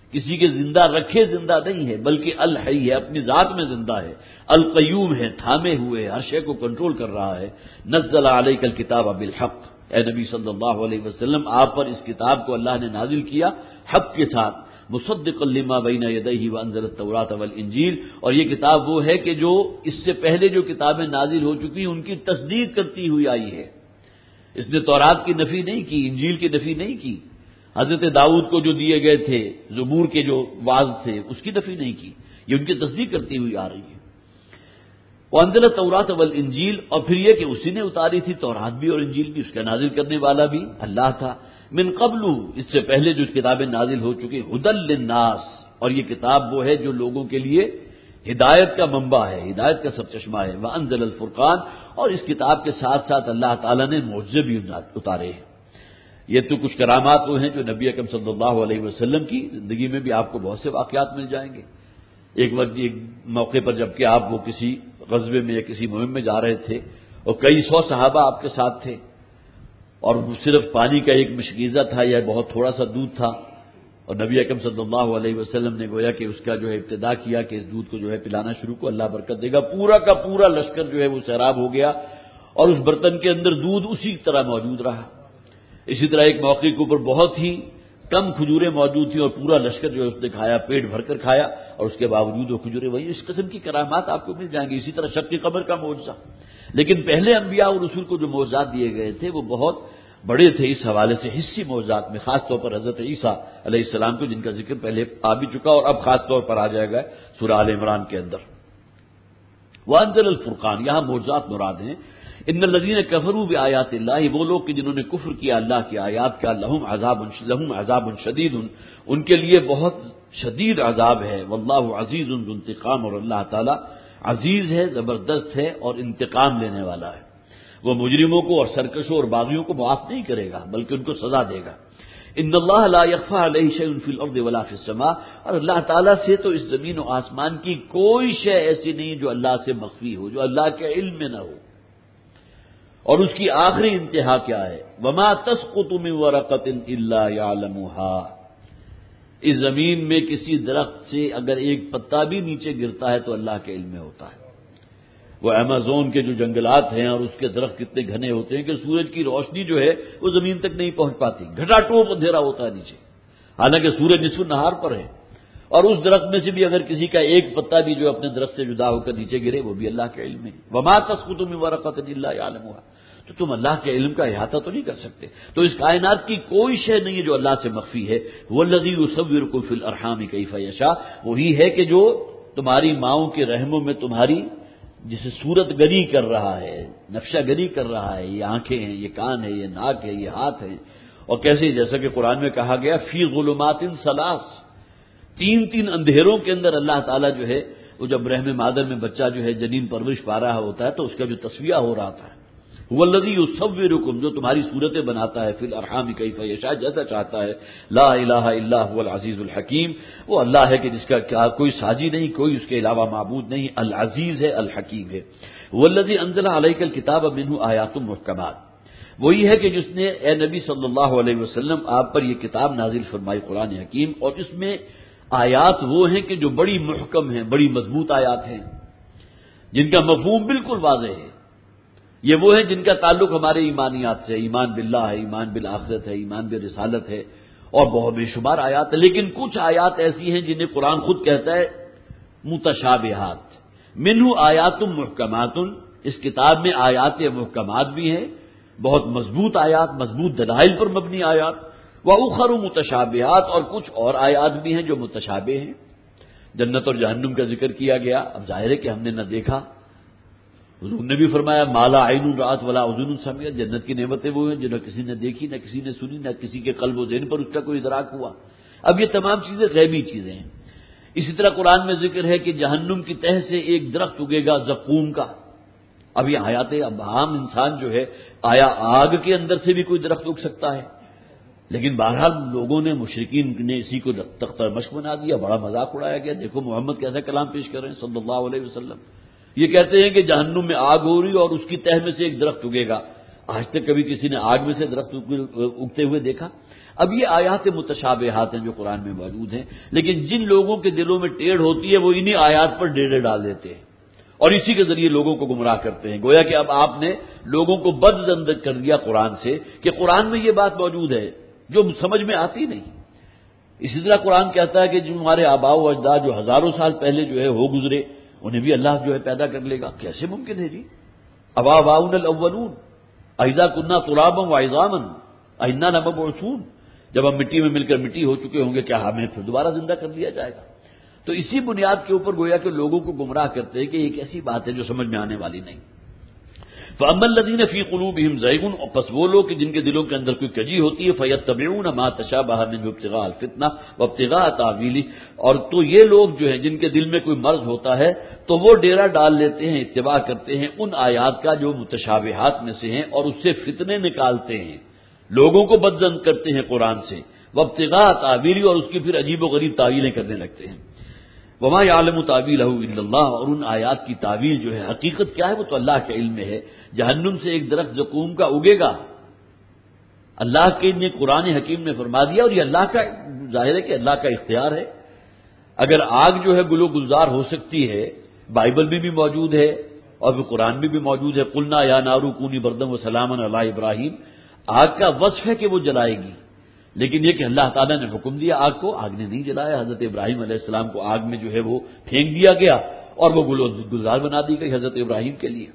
کسی کے زندہ رکھے زندہ نہیں ہے، بلکہ الحی ہے، اپنی ذات میں زندہ ہے، القیوم ہے، تھامے ہوئے، ہر شے کو کنٹرول کر رہا ہے۔ نزل علیک الکتاب بالحق، اے نبی صلی اللہ علیہ وسلم آپ پر اس کتاب کو اللہ نے نازل کیا حق کے ساتھ، مصدقا لما بین یدیہ وانزل التوراۃ والانجیل، اور یہ کتاب وہ ہے کہ جو اس سے پہلے جو کتابیں نازل ہو چکی ان کی تصدیق کرتی ہوئی آئی ہے۔ اس نے تورات کی نفی نہیں کی، انجیل کی نفی نہیں کی، حضرت داؤد کو جو دیے گئے تھے زبور کے جو واعظ تھے اس کی نفی نہیں کی، یہ ان کی تصدیق کرتی ہوئی آ رہی ہے۔ وانزل التوراۃ والانجیل، اور پھر یہ کہ اسی نے اتاری تھی تورات بھی اور انجیل بھی، اس کا نازل کرنے والا بھی اللہ تھا۔ من قبل، اس سے پہلے جو کتابیں نازل ہو چکی، ھدی للناس، اور یہ کتاب وہ ہے جو لوگوں کے لیے ہدایت کا منبع ہے، ہدایت کا سب چشمہ ہے۔ وانزل الفرقان، اور اس کتاب کے ساتھ ساتھ اللہ تعالیٰ نے معجزے بھی اتارے ہیں۔ یہ تو کچھ کرامات وہ ہیں جو نبی اکرم صلی اللہ علیہ وسلم کی زندگی میں بھی آپ کو بہت سے واقعات مل جائیں گے۔ ایک وقت ایک موقع پر جبکہ آپ وہ کسی غزوے میں یا کسی مہم میں جا رہے تھے اور کئی سو صحابہ آپ کے ساتھ تھے، اور صرف پانی کا ایک مشکیزہ تھا یا بہت تھوڑا سا دودھ تھا، اور نبی اکرم صلی اللہ علیہ وسلم نے گویا کہ اس کا جو ہے ابتدا کیا کہ اس دودھ کو جو ہے پلانا شروع کو، اللہ برکت دے گا، پورا کا پورا لشکر جو ہے وہ سیراب ہو گیا اور اس برتن کے اندر دودھ اسی طرح موجود رہا۔ اسی طرح ایک موقع کے اوپر بہت ہی کم کھجوریں موجود تھیں اور پورا لشکر جو ہے اس نے کھایا، پیٹ بھر کر کھایا، اور اس کے باوجود وہ کھجوریں وہی۔ اس قسم کی کرامات آپ کو مل جائیں گی۔ اسی طرح شق قمر کا معجزہ، لیکن پہلے انبیاء اور رسول کو جو معجزات دیے گئے تھے وہ بہت بڑے تھے اس حوالے سے، حصی معجزات میں، خاص طور پر حضرت عیسیٰ علیہ السلام کو، جن کا ذکر پہلے آ بھی چکا اور اب خاص طور پر آ جائے گا سورہ آل عمران کے اندر۔ وانزل الفرقان، یہاں معجزات مراد ہیں۔ ان الذین کفروا بآیات اللہ، وہ لوگ کہ جنہوں نے کفر کیا اللہ کی آیات کا، لہم عذاب لہم عذاب شدید، ان کے لیے بہت شدید عذاب ہے۔ واللہ عزیز ذو انتقام، اور اللہ تعالی عزیز ہے، زبردست ہے اور انتقام لینے والا ہے۔ وہ مجرموں کو اور سرکشوں اور باغیوں کو معاف نہیں کرے گا بلکہ ان کو سزا دے گا۔ ان اللہ لا یخفی علیہ شیء فی الارض ولا فی السماء، اور اللہ تعالیٰ سے تو اس زمین و آسمان کی کوئی شے ایسی نہیں جو اللہ سے مخفی ہو، جو اللہ کے علم میں نہ ہو۔ اور اس کی آخری انتہا کیا ہے؟ وما تسقط من ورقۃ الا یعلمها، اس زمین میں کسی درخت سے اگر ایک پتا بھی نیچے گرتا ہے تو اللہ کے علم میں ہوتا ہے۔ وہ ایمیزون کے جو جنگلات ہیں اور اس کے درخت کتنے گھنے ہوتے ہیں کہ سورج کی روشنی جو ہے وہ زمین تک نہیں پہنچ پاتی، گھٹا ٹوپ اندھیرا ہوتا ہے نیچے، حالانکہ سورج نصف النہار پر ہے، اور اس درخت میں سے بھی اگر کسی کا ایک پتا بھی جو اپنے درخت سے جدا ہو کر نیچے گرے وہ بھی اللہ کے علم میں۔ وما تسقط من ورقۃ الا یعلمها، تو تم اللہ کے علم کا احاطہ تو نہیں کر سکتے۔ تو اس کائنات کی کوئی شے نہیں ہے جو اللہ سے مخفی ہے۔ هو الذی یصورکم فی الارحام کیف یشاء، وہی ہے کہ جو تمہاری ماؤں کے رحموں میں تمہاری جسے صورت گری کر رہا ہے، نقشہ گری کر رہا ہے، یہ آنکھیں ہیں، یہ کان ہے، یہ ناک ہے، یہ ہاتھ ہے، اور کیسے جیسا کہ قرآن میں کہا گیا فی ظلمات ثلاث، تین تین اندھیروں کے اندر اللہ تعالیٰ جو ہے وہ جب رحم مادر میں بچہ جو ہے جنین پرورش پا رہا ہوتا ہے تو اس کا جو تصفیہ ہو رہا تھا، هو الذی یصورکم، جو تمہاری صورتیں بناتا ہے، فی الارحام کیف یشاء، جیسا چاہتا ہے۔ لا الہ الا هو العزیز الحکیم، وہ اللہ ہے کہ جس کا کیا کوئی ساجی نہیں، کوئی اس کے علاوہ معبود نہیں، العزیز ہے، الحکیم ہے۔ هو الذی انزل علیک الکتاب منہ آیات محکمات، وہی ہے کہ جس نے اے نبی صلی اللہ علیہ وسلم آپ پر یہ کتاب نازل فرمائی قرآن حکیم، اور اس میں آیات وہ ہیں کہ جو بڑی محکم ہیں، بڑی مضبوط آیات ہیں، جن کا مفہوم بالکل واضح ہے۔ یہ وہ ہیں جن کا تعلق ہمارے ایمانیات سے، ایمان باللہ ہے، ایمان بالآخرت ہے، ایمان بالرسالت ہے، اور بہت بے شمار آیات ہیں، لیکن کچھ آیات ایسی ہیں جنہیں قرآن خود کہتا ہے متشابہات، منہ آیات محکمات، اس کتاب میں آیات محکمات بھی ہیں، بہت مضبوط آیات، مضبوط دلائل پر مبنی آیات، وَأُخَرُ متشابہات، اور کچھ اور آیات بھی ہیں جو متشابہ ہیں۔ جنت اور جہنم کا ذکر کیا گیا، اب ظاہر ہے کہ ہم نے نہ دیکھا، حضور نے بھی فرمایا مالا عین رات ولا اذن سمعت، جنت کی نعمتیں وہ ہیں جو نہ کسی نے دیکھی، نہ کسی نے سنی، نہ کسی کے قلب و ذہن پر اس کا کوئی ادراک ہوا۔ اب یہ تمام چیزیں غیبی چیزیں ہیں۔ اسی طرح قرآن میں ذکر ہے کہ جہنم کی تہ سے ایک درخت اگے گا زقوم کا۔ اب یہ آیات، اب عام انسان جو ہے، آیا آگ کے اندر سے بھی کوئی درخت اگ سکتا ہے؟ لیکن بہرحال لوگوں نے، مشرکین نے اسی کو تختہ مشق بنا دیا، بڑا مذاق اڑایا گیا، دیکھو محمد کیسا کلام پیش کر رہے ہیں صلی اللہ علیہ وسلم۔ یہ کہتے ہیں کہ جہنم میں آگ ہو رہی اور اس کی تہ میں سے ایک درخت اگے گا۔ آج تک کبھی کسی نے آگ میں سے درخت اگتے ہوئے دیکھا؟ اب یہ آیات متشابہات ہیں جو قرآن میں موجود ہیں، لیکن جن لوگوں کے دلوں میں ٹیڑھ ہوتی ہے وہ انہی آیات پر ڈیرے ڈال دیتے ہیں اور اسی کے ذریعے لوگوں کو گمراہ کرتے ہیں. گویا کہ اب آپ نے لوگوں کو بدظن کر دیا قرآن سے کہ قرآن میں یہ بات موجود ہے جو سمجھ میں آتی نہیں. اسی طرح قرآن کہتا ہے کہ جو ہمارے آباء و اجداد جو ہزاروں سال پہلے جو ہے ہو گزرے انہیں بھی اللہ جو ہے پیدا کر لے گا. کیسے ممکن ہے جی؟ اباؤنا الاولون اذا كنا ترابا وعظاما انا لمبعوثون، جب ہم مٹی میں مل کر مٹی ہو چکے ہوں گے کیا ہمیں پھر دوبارہ زندہ کر دیا جائے گا؟ تو اسی بنیاد کے اوپر گویا کہ لوگوں کو گمراہ کرتے ہیں کہ ایک ایسی بات ہے جو سمجھ میں آنے والی نہیں. فَأَمَّا الَّذِينَ فِي قُلُوبِهِمْ زَيْغٌ، اور پس وہ لوگ کہ جن کے دلوں کے اندر کوئی کجی ہوتی ہے، فَيَتَّبِعُونَ مَا تَشَابَهَ مِنْهُ ابْتِغَاءَ الْفِتْنَةِ وَابْتِغَاءَ تَأْوِيلِهِ، اور تو یہ لوگ جو ہیں جن کے دل میں کوئی مرض ہوتا ہے تو وہ ڈیرا ڈال لیتے ہیں، اتباع کرتے ہیں ان آیات کا جو متشابہات میں سے ہیں اور اس سے فتنے نکالتے ہیں، لوگوں کو بدظن کرتے ہیں قرآن سے. وَابْتِغَاءَ تَأْوِيلِهِ، اور اس کی پھر عجیب و غریب تعویلیں کرنے لگتے ہیں. وما يعلم تاویلہ الا اللہ، اور ان آیات کی تعویل جو ہے حقیقت کیا ہے وہ تو اللہ کے علم میں ہے. جہنم سے ایک درخت زقوم کا اگے گا، اللہ کے نے قرآن حکیم نے فرما دیا، اور یہ اللہ کا ظاہر ہے کہ اللہ کا اختیار ہے. اگر آگ جو ہے گلو گلزار ہو سکتی ہے، بائبل میں بھی موجود ہے اور پھر قرآن میں بھی موجود ہے، قلنا یا نار کونی بردم و سلاما علی ابراہیم. آگ کا وصف ہے کہ وہ جلائے گی، لیکن یہ کہ اللہ تعالیٰ نے حکم دیا آگ کو، آگ نے نہیں جلایا. حضرت ابراہیم علیہ السلام کو آگ میں جو ہے وہ پھینک دیا گیا اور وہ گلو گلزار بنا دی گئی حضرت ابراہیم کے لیے.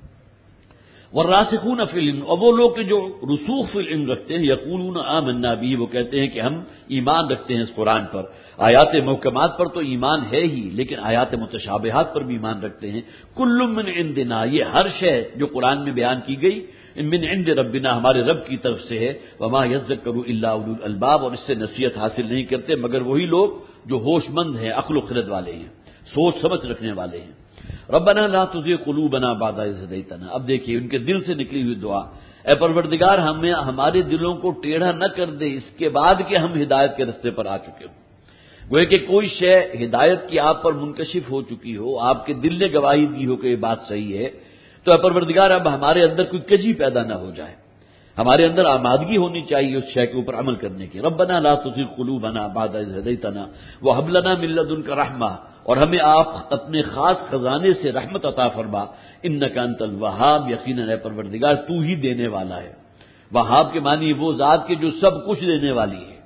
والراسخون فی العلم، اور وہ لوگ کہ جو رسوخ فی العلم رکھتے ہیں، یقولون آمنا بہ، وہ کہتے ہیں کہ ہم ایمان رکھتے ہیں اس قرآن پر. آیات محکمات پر تو ایمان ہے ہی، لیکن آیات متشابہات پر بھی ایمان رکھتے ہیں. کل من عندنا، یہ ہر شے جو قرآن میں بیان کی گئی من عند ربنا، ہمارے رب کی طرف سے ہے. وما یذکر الا اولو الالباب، اور اس سے نصیحت حاصل نہیں کرتے مگر وہی لوگ جو ہوش مند ہیں، عقل و خرد والے ہیں، سوچ سمجھ رکھنے والے ہیں. ربنا لا تزغ قلوبنا بعد إذ هديتنا، اب دیکھیے ان کے دل سے نکلی ہوئی دعا، اے پروردگار ہمیں ہمارے دلوں کو ٹیڑھا نہ کر دے اس کے بعد کہ ہم ہدایت کے رستے پر آ چکے ہوں. گویا کہ کوئی شے ہدایت کی آپ پر منکشف ہو چکی ہو، آپ کے دل نے گواہی دی ہو کہ یہ بات صحیح ہے، تو اے پروردگار اب ہمارے اندر کوئی کجی پیدا نہ ہو جائے، ہمارے اندر آمادگی ہونی چاہیے اس شے کے اوپر عمل کرنے کی. ربنا لا تزغ قلوبنا بعد إذ هديتنا وهب لنا من لدنك رحمة، اور ہمیں آپ اپنے خاص خزانے سے رحمت عطا فرما. انك انت الوهاب، یقیناً اے پروردگار تو ہی دینے والا ہے. وہاب کے معنی وہ ذات کے جو سب کچھ دینے والی ہے.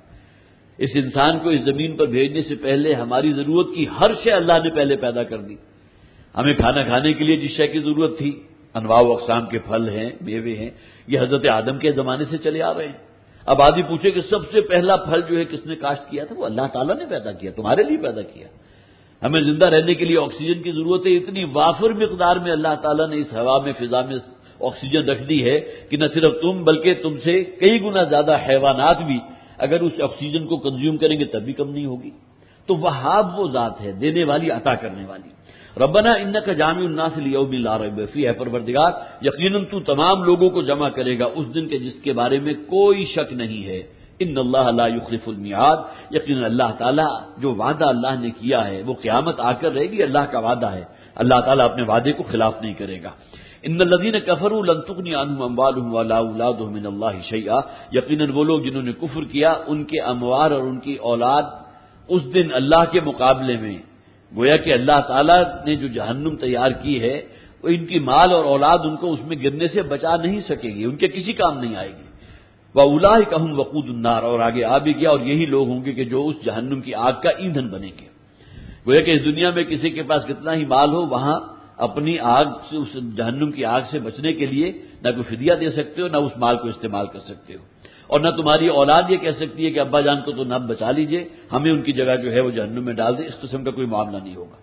اس انسان کو اس زمین پر بھیجنے سے پہلے ہماری ضرورت کی ہر شے اللہ نے پہلے پیدا کر دی. ہمیں کھانا کھانے کے لیے جس شے کی ضرورت تھی، انواع و اقسام کے پھل ہیں، میوے ہیں، یہ حضرت آدم کے زمانے سے چلے آ رہے ہیں. اب آدمی پوچھے کہ سب سے پہلا پھل جو ہے کس نے کاشت کیا تھا؟ وہ اللہ تعالیٰ نے پیدا کیا، تمہارے لیے پیدا کیا. ہمیں زندہ رہنے کے لیے آکسیجن کی ضرورت ہے، اتنی وافر مقدار میں اللہ تعالیٰ نے اس ہوا میں فضا میں آکسیجن رکھ دی ہے کہ نہ صرف تم بلکہ تم سے کئی گنا زیادہ حیوانات بھی اگر اس آکسیجن کو کنزیوم کریں گے تب بھی کم نہیں ہوگی. تو وہاب وہ ذات ہے، دینے والی، عطا کرنے والی. ربنا انک جامع الناس لیوم لا ریب فیہ، اے پروردگار یقیناً تو تمام لوگوں کو جمع کرے گا اس دن کے جس کے بارے میں کوئی شک نہیں ہے. ان اللہ لا یخلف المیعاد، یقیناً اللہ تعالیٰ جو وعدہ اللہ نے کیا ہے وہ قیامت آ کر رہے گی، اللہ کا وعدہ ہے، اللہ تعالیٰ اپنے وعدے کو خلاف نہیں کرے گا. ان الذین کفروا لن تغنی عنہم اموالہم ولا اولادہم من اللہ شیئا، یقیناً وہ لوگ جنہوں نے کفر کیا ان کے اموال اور ان کی اولاد اس دن اللہ کے مقابلے میں، گویا کہ اللہ تعالیٰ نے جو جہنم تیار کی ہے وہ ان کی مال اور اولاد ان کو اس میں گرنے سے بچا نہیں سکے گی، ان کے کسی کام نہیں آئے گی. وَأُولَٰئِكَ هُمْ وَقُودُ النَّارِ، اور آگے آ بھی گیا اور یہی لوگ ہوں گے کہ جو اس جہنم کی آگ کا ایندھن بنیں گے. گویا کہ اس دنیا میں کسی کے پاس کتنا ہی مال ہو، وہاں اپنی آگ سے، اس جہنم کی آگ سے بچنے کے لیے نہ کوئی فدیہ دے سکتے ہو، نہ اس مال کو استعمال کر سکتے ہو، اور نہ تمہاری اولاد یہ کہہ سکتی ہے کہ ابا جان کو تو نہ بچا لیجئے، ہمیں ان کی جگہ جو ہے وہ جہنم میں ڈال دیں. اس قسم کا کوئی معاملہ نہیں ہوگا.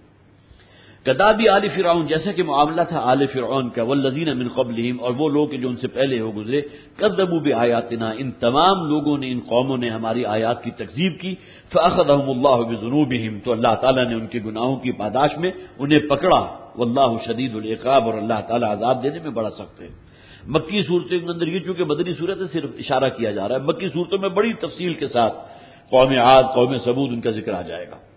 کدابی آل فرعون، جیسا کہ معاملہ تھا آل فرعون کا، والذین من قبلہم، اور وہ لوگ جو ان سے پہلے ہو گزرے، کذبوا بآیاتنا، ان تمام لوگوں نے، ان قوموں نے ہماری آیات کی تکذیب کی. فأخذہم اللہ بذنوبہم، تو اللہ تعالیٰ نے ان کے گناہوں کی پاداش میں انہیں پکڑا. واللہ شدید العقاب، اور اللہ تعالیٰ عذاب دینے میں بڑا سخت ہے. مکی صورتوں کے اندر یہ چونکہ مدنی صورت ہے صرف اشارہ کیا جا رہا ہے، مکی صورتوں میں بڑی تفصیل کے ساتھ قوم عاد، قوم ثمود ان کا ذکر آ جائے گا.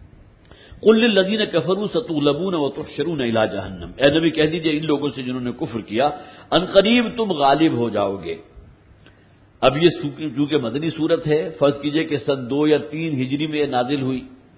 قل للذین کفروا ستغلبون وتحشرون الی جہنم، اے نبی کہہ دیجئے ان لوگوں سے جنہوں نے کفر کیا، ان قریب تم غالب ہو جاؤ گے. اب یہ چونکہ مدنی صورت ہے، فرض کیجئے کہ سن دو یا تین ہجری میں یہ نازل ہوئی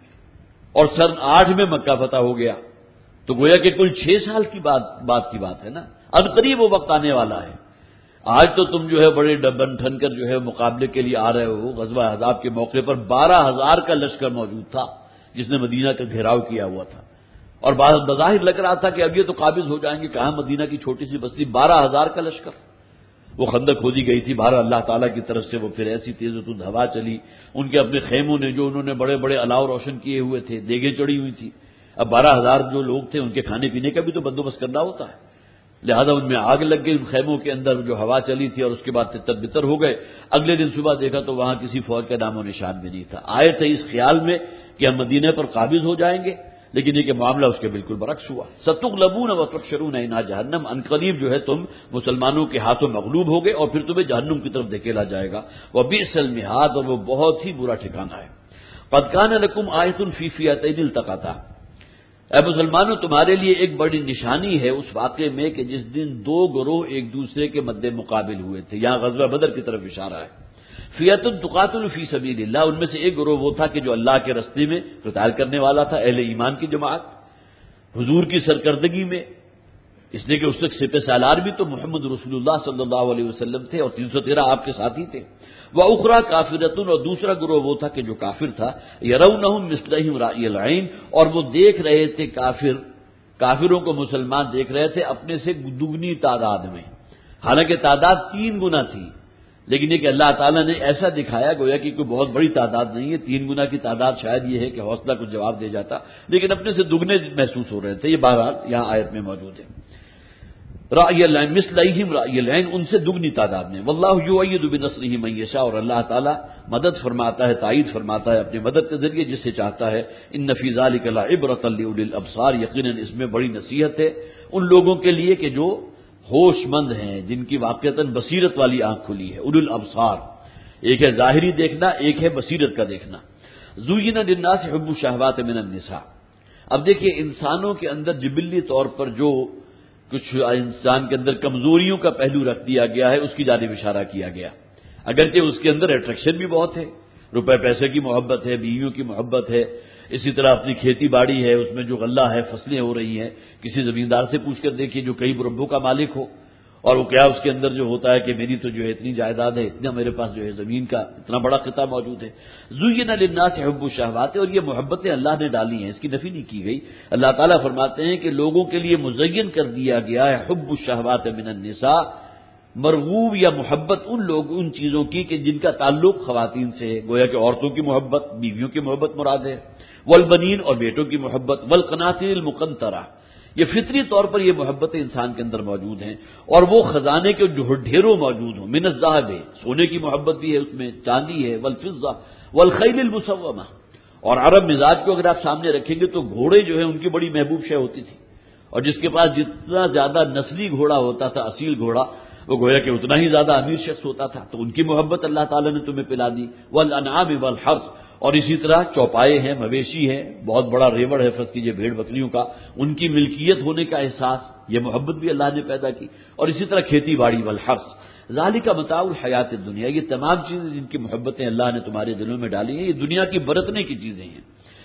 اور سن آٹھ میں مکہ فتح ہو گیا، تو گویا کہ کل چھ سال کی بات بات کی بات ہے نا، اب قریب وہ وقت آنے والا ہے۔ آج تو تم جو ہے بڑے ڈبن ٹھن کر جو ہے مقابلے کے لیے آ رہے ہو، غزوہ احزاب کے موقع پر بارہ ہزار کا لشکر موجود تھا جس نے مدینہ کا گھیراؤ کیا ہوا تھا، اور بظاہر لگ رہا تھا کہ اب یہ تو قابض ہو جائیں گے، کہاں مدینہ کی چھوٹی سی بستی، بارہ ہزار کا لشکر، وہ خندق کھودی گئی تھی، بہر اللہ تعالیٰ کی طرف سے وہ پھر ایسی تیز و تند ہوا چلی، ان کے اپنے خیموں نے جو انہوں نے بڑے بڑے الاؤ روشن کیے ہوئے تھے، دیگیں چڑھی ہوئی تھی، اب بارہ ہزار جو لوگ تھے ان کے کھانے پینے کا بھی تو بندوبست کرنا ہوتا ہے، لہذا ان میں آگ لگ گئی، ان خیموں کے اندر جو ہوا چلی تھی، اور اس کے بعد تتر بتر ہو گئے۔ اگلے دن صبح دیکھا تو وہاں کسی فوج کا نام و نشان بھی نہیں تھا۔ آئے تھے اس خیال میں کہ ہم مدینے پر قابض ہو جائیں گے، لیکن یہ کہ معاملہ اس کے بالکل برعکس ہوا۔ ستغلبون وتحشرون الی جہنم، ان قریب جو ہے تم مسلمانوں کے ہاتھوں مغلوب ہوگے اور پھر تمہیں جہنم کی طرف دھکیلا جائے گا۔ وبئس المہاد، اور وہ بہت ہی برا ٹھکانہ ہے۔ قد کان لکم آیۃ فی فئتین التقطا، اے مسلمانوں تمہارے لیے ایک بڑی نشانی ہے اس واقعے میں کہ جس دن دو گروہ ایک دوسرے کے مد مقابل ہوئے تھے، یہاں غزوہ بدر کی طرف اشارہ ہے۔ فئۃ تقاتل فی سبیل اللہ، ان میں سے ایک گروہ وہ تھا کہ جو اللہ کے راستے میں قتال کرنے والا تھا، اہل ایمان کی جماعت حضور کی سرکردگی میں، اس لیے کہ اس وقت سپہ سالار بھی تو محمد رسول اللہ صلی اللہ علیہ وسلم تھے اور تین سو تیرہ آپ کے ساتھی تھے۔ وَأُخْرَىٰ کافرۃ، اور دوسرا گروہ وہ تھا کہ جو کافر تھا، يَرَوْنَهُمْ مِثْلَهُمْ رَأْيَ الْعَيْنِ، اور وہ دیکھ رہے تھے کافر کافروں کو مسلمان دیکھ رہے تھے اپنے سے دگنی تعداد میں، حالانکہ تعداد تین گنا تھی، لیکن یہ کہ اللہ تعالیٰ نے ایسا دکھایا گویا کہ کوئی بہت بڑی تعداد نہیں ہے، تین گنا کی تعداد شاید یہ ہے کہ حوصلہ کچھ جواب دے جاتا، لیکن اپنے سے دگنے محسوس ہو رہے تھے، یہ بہرحال یہاں آیت میں موجود ہے۔ رأی العین مثلہم رأی العین، ان سے دگنی تعداد میں۔ واللہ یؤید بنصرہ من یشاء، اور اللہ تعالیٰ مدد فرماتا ہے، تائید فرماتا ہے اپنے مدد کے ذریعے جس سے چاہتا ہے۔ ان فی ذلک لعبرۃ لأولی الابصار، یقیناً اس میں بڑی نصیحت ہے ان لوگوں کے لیے کہ جو ہوش مند ہیں، جن کی واقعتاً بصیرت والی آنکھ کھلی ہے۔ اولی الابصار، ایک ہے ظاہری دیکھنا، ایک ہے بصیرت کا دیکھنا۔ زین للناس حب الشہوات من النساء، اب دیکھیے انسانوں کے اندر جبلی طور پر جو کچھ انسان کے اندر کمزوریوں کا پہلو رکھ دیا گیا ہے، اس کی جانب اشارہ کیا گیا، اگرچہ اس کے اندر اٹریکشن بھی بہت ہے، روپے پیسے کی محبت ہے، بیویوں کی محبت ہے، اسی طرح اپنی کھیتی باڑی ہے، اس میں جو غلہ ہے، فصلیں ہو رہی ہیں، کسی زمیندار سے پوچھ کر دیکھیے جو کئی مربوں کا مالک ہو، اور وہ کیا اس کے اندر جو ہوتا ہے کہ میری تو جو ہے اتنی جائیداد ہے، اتنا میرے پاس جو ہے زمین کا اتنا بڑا قطعہ موجود ہے۔ زین للناس حب الشہوات، اور یہ محبتیں اللہ نے ڈالی ہیں، اس کی نفی نہیں کی گئی۔ اللہ تعالیٰ فرماتے ہیں کہ لوگوں کے لیے مزین کر دیا گیا ہے حب الشہوات من النساء، مرغوب یا محبت ان لوگ ان چیزوں کی کہ جن کا تعلق خواتین سے ہے، گویا کہ عورتوں کی محبت، بیویوں کی محبت مراد ہے، والبنین، اور بیٹوں کی محبت، والقناطیر المقنطرہ، یہ فطری طور پر یہ محبتیں انسان کے اندر موجود ہیں، اور وہ خزانے کے جو ڈھیروں موجود ہوں، من الذہب، سونے کی محبت بھی ہے اس میں، چاندی ہے، والفضہ والخیل المسومہ، اور عرب مزاج کو اگر آپ سامنے رکھیں گے تو گھوڑے جو ہیں ان کی بڑی محبوب شے ہوتی تھی، اور جس کے پاس جتنا زیادہ نسلی گھوڑا ہوتا تھا، اصیل گھوڑا، وہ گویا کہ اتنا ہی زیادہ امیر شخص ہوتا تھا، تو ان کی محبت اللہ تعالیٰ نے تمہیں پلا دی۔ والانعام والحرث، اور اسی طرح چوپائے ہیں، مویشی ہیں، بہت بڑا ریوڑ ہے فرض کیجئے بھیڑ بکریوں کا، ان کی ملکیت ہونے کا احساس، یہ محبت بھی اللہ نے پیدا کی، اور اسی طرح کھیتی باڑی، والحرث، ذالک متاع الحیات الدنیا، یہ تمام چیزیں جن کی محبتیں اللہ نے تمہارے دلوں میں ڈالی ہیں، یہ دنیا کی برتنے کی چیزیں ہیں۔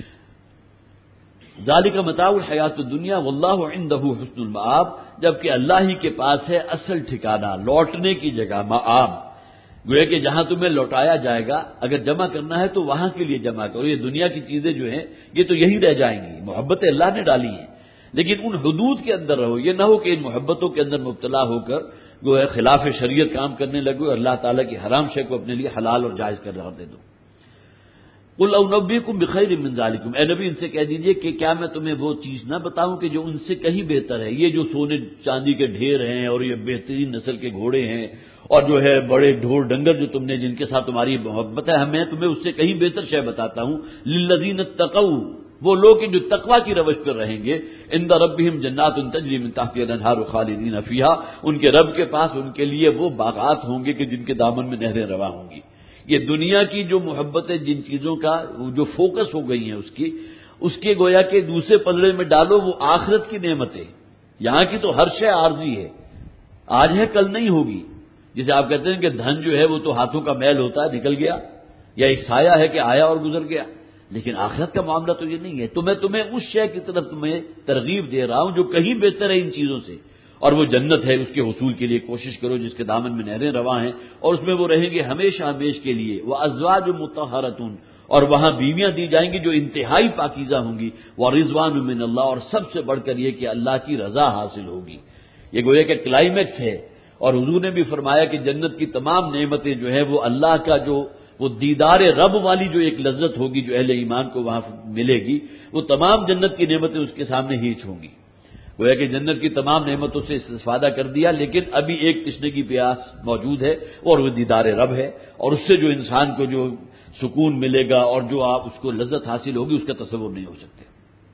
ذالک متاع الحیات الدنیا واللہ عندہ حسن المآب، جبکہ اللہ ہی کے پاس ہے اصل ٹھکانہ، لوٹنے کی جگہ، مآب، گویا کہ جہاں تمہیں لوٹایا جائے گا، اگر جمع کرنا ہے تو وہاں کے لیے جمع کرو، یہ دنیا کی چیزیں جو ہیں یہ تو یہی رہ جائیں گی، محبتیں اللہ نے ڈالی ہیں، لیکن ان حدود کے اندر رہو، یہ نہ ہو کہ ان محبتوں کے اندر مبتلا ہو کر گویا خلاف شریعت کام کرنے لگو اور اللہ تعالیٰ کی حرام شے کو اپنے لیے حلال اور جائز کر دے دو۔ قل انبئکم بخیر من ذالکم، اے نبی ان سے کہہ دیجئے کہ کیا میں تمہیں وہ چیز نہ بتاؤں کہ جو ان سے کہیں بہتر ہے، یہ جو سونے چاندی کے ڈھیر ہیں اور یہ بہترین نسل کے گھوڑے ہیں اور جو ہے بڑے ڈھور ڈنگر جو تم نے جن کے ساتھ تمہاری محبت ہے، میں تمہیں اس سے کہیں بہتر شے بتاتا ہوں۔ للذین اتقوا، وہ لوگ جو تقوی کی روش پر رہیں گے، عند ربہم جنات تجری من تحتہا الانہار خالدین فیہا، ان کے رب کے پاس ان کے لیے وہ باغات ہوں گے کہ جن کے دامن میں نہریں رواں ہوں گی۔ یہ دنیا کی جو محبتیں، جن چیزوں کا جو فوکس ہو گئی ہیں اس کی اس کے گویا کہ دوسرے پلڑے میں ڈالو وہ آخرت کی نعمتیں، یہاں کی تو ہر شے عارضی ہے، آج ہے کل نہیں ہوگی، جسے آپ کہتے ہیں کہ دھن جو ہے وہ تو ہاتھوں کا میل ہوتا ہے، نکل گیا، یا ایک سایہ ہے کہ آیا اور گزر گیا، لیکن آخرت کا معاملہ تو یہ نہیں ہے۔ تو میں تمہیں اس شے کی طرف تمہیں ترغیب دے رہا ہوں جو کہیں بہتر ہے ان چیزوں سے، اور وہ جنت ہے، اس کے حصول کے لیے کوشش کرو جس کے دامن میں نہریں رواں ہیں، اور اس میں وہ رہیں گے ہمیشہ ہمیش کے لیے۔ وَأَزْوَاجٌ مُطَهَّرَةٌ، اور وہاں بیویاں دی جائیں گی جو انتہائی پاکیزہ ہوں گی، وَرِضْوَانٌ مِّنَ اللَّهِ، اور سب سے بڑھ کر یہ کہ اللہ کی رضا حاصل ہوگی۔ یہ گویا کہ کلائمیکس ہے، اور حضور نے بھی فرمایا کہ جنت کی تمام نعمتیں جو ہیں وہ اللہ کا جو وہ دیدار رب والی جو ایک لذت ہوگی جو اہل ایمان کو وہاں ملے گی، وہ تمام جنت کی نعمتیں اس کے سامنے ہیچ ہوں گی۔ گویا کہ جنت کی تمام نعمتوں سے استفادہ کر دیا، لیکن ابھی ایک تشنگی پیاس موجود ہے اور وہ دیدار رب ہے، اور اس سے جو انسان کو جو سکون ملے گا اور جو آپ اس کو لذت حاصل ہوگی اس کا تصور نہیں ہو سکتے۔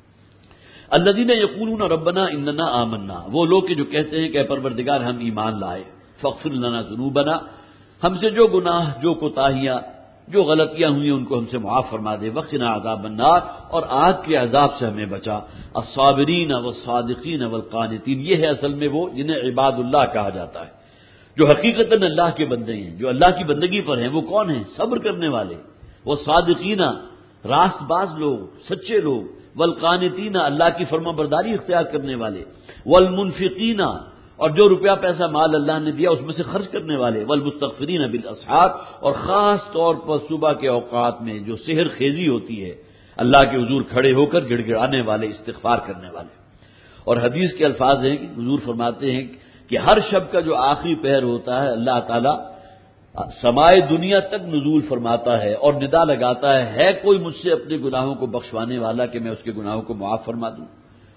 الذین یقولون ربنا اننا آمنا، وہ لوگ کہ جو کہتے ہیں کہ اے پروردگار ہم ایمان لائے، فاغفر لنا ذنوبنا، ہم سے جو گناہ، جو کوتاہیاں، جو غلطیاں ہوئی ان کو ہم سے معاف فرما دے، وقنا عذاب النار، اور آگ کے عذاب سے ہمیں بچا، الصابرین والصادقین والقانتین، یہ ہے اصل میں وہ جنہیں عباد اللہ کہا جاتا ہے، جو حقیقتاً اللہ کے بندے ہیں، جو اللہ کی بندگی پر ہیں۔ وہ کون ہیں؟ صبر کرنے والے، وہ صادقین، راست باز لوگ، سچے لوگ، والقانتین، اللہ کی فرما برداری اختیار کرنے والے، والمنفقین، اور جو روپیہ پیسہ مال اللہ نے دیا اس میں سے خرچ کرنے والے، والمستغفرین بالاسحار، اور خاص طور پر صبح کے اوقات میں جو سحر خیزی ہوتی ہے اللہ کے حضور کھڑے ہو کر گڑ گڑانے والے، استغفار کرنے والے۔ اور حدیث کے الفاظ ہیں کہ حضور فرماتے ہیں کہ ہر شب کا جو آخری پہر ہوتا ہے اللہ تعالیٰ سمائے دنیا تک نزول فرماتا ہے اور ندا لگاتا ہے، ہے کوئی مجھ سے اپنے گناہوں کو بخشوانے والا کہ میں اس کے گناہوں کو معاف فرما دوں؟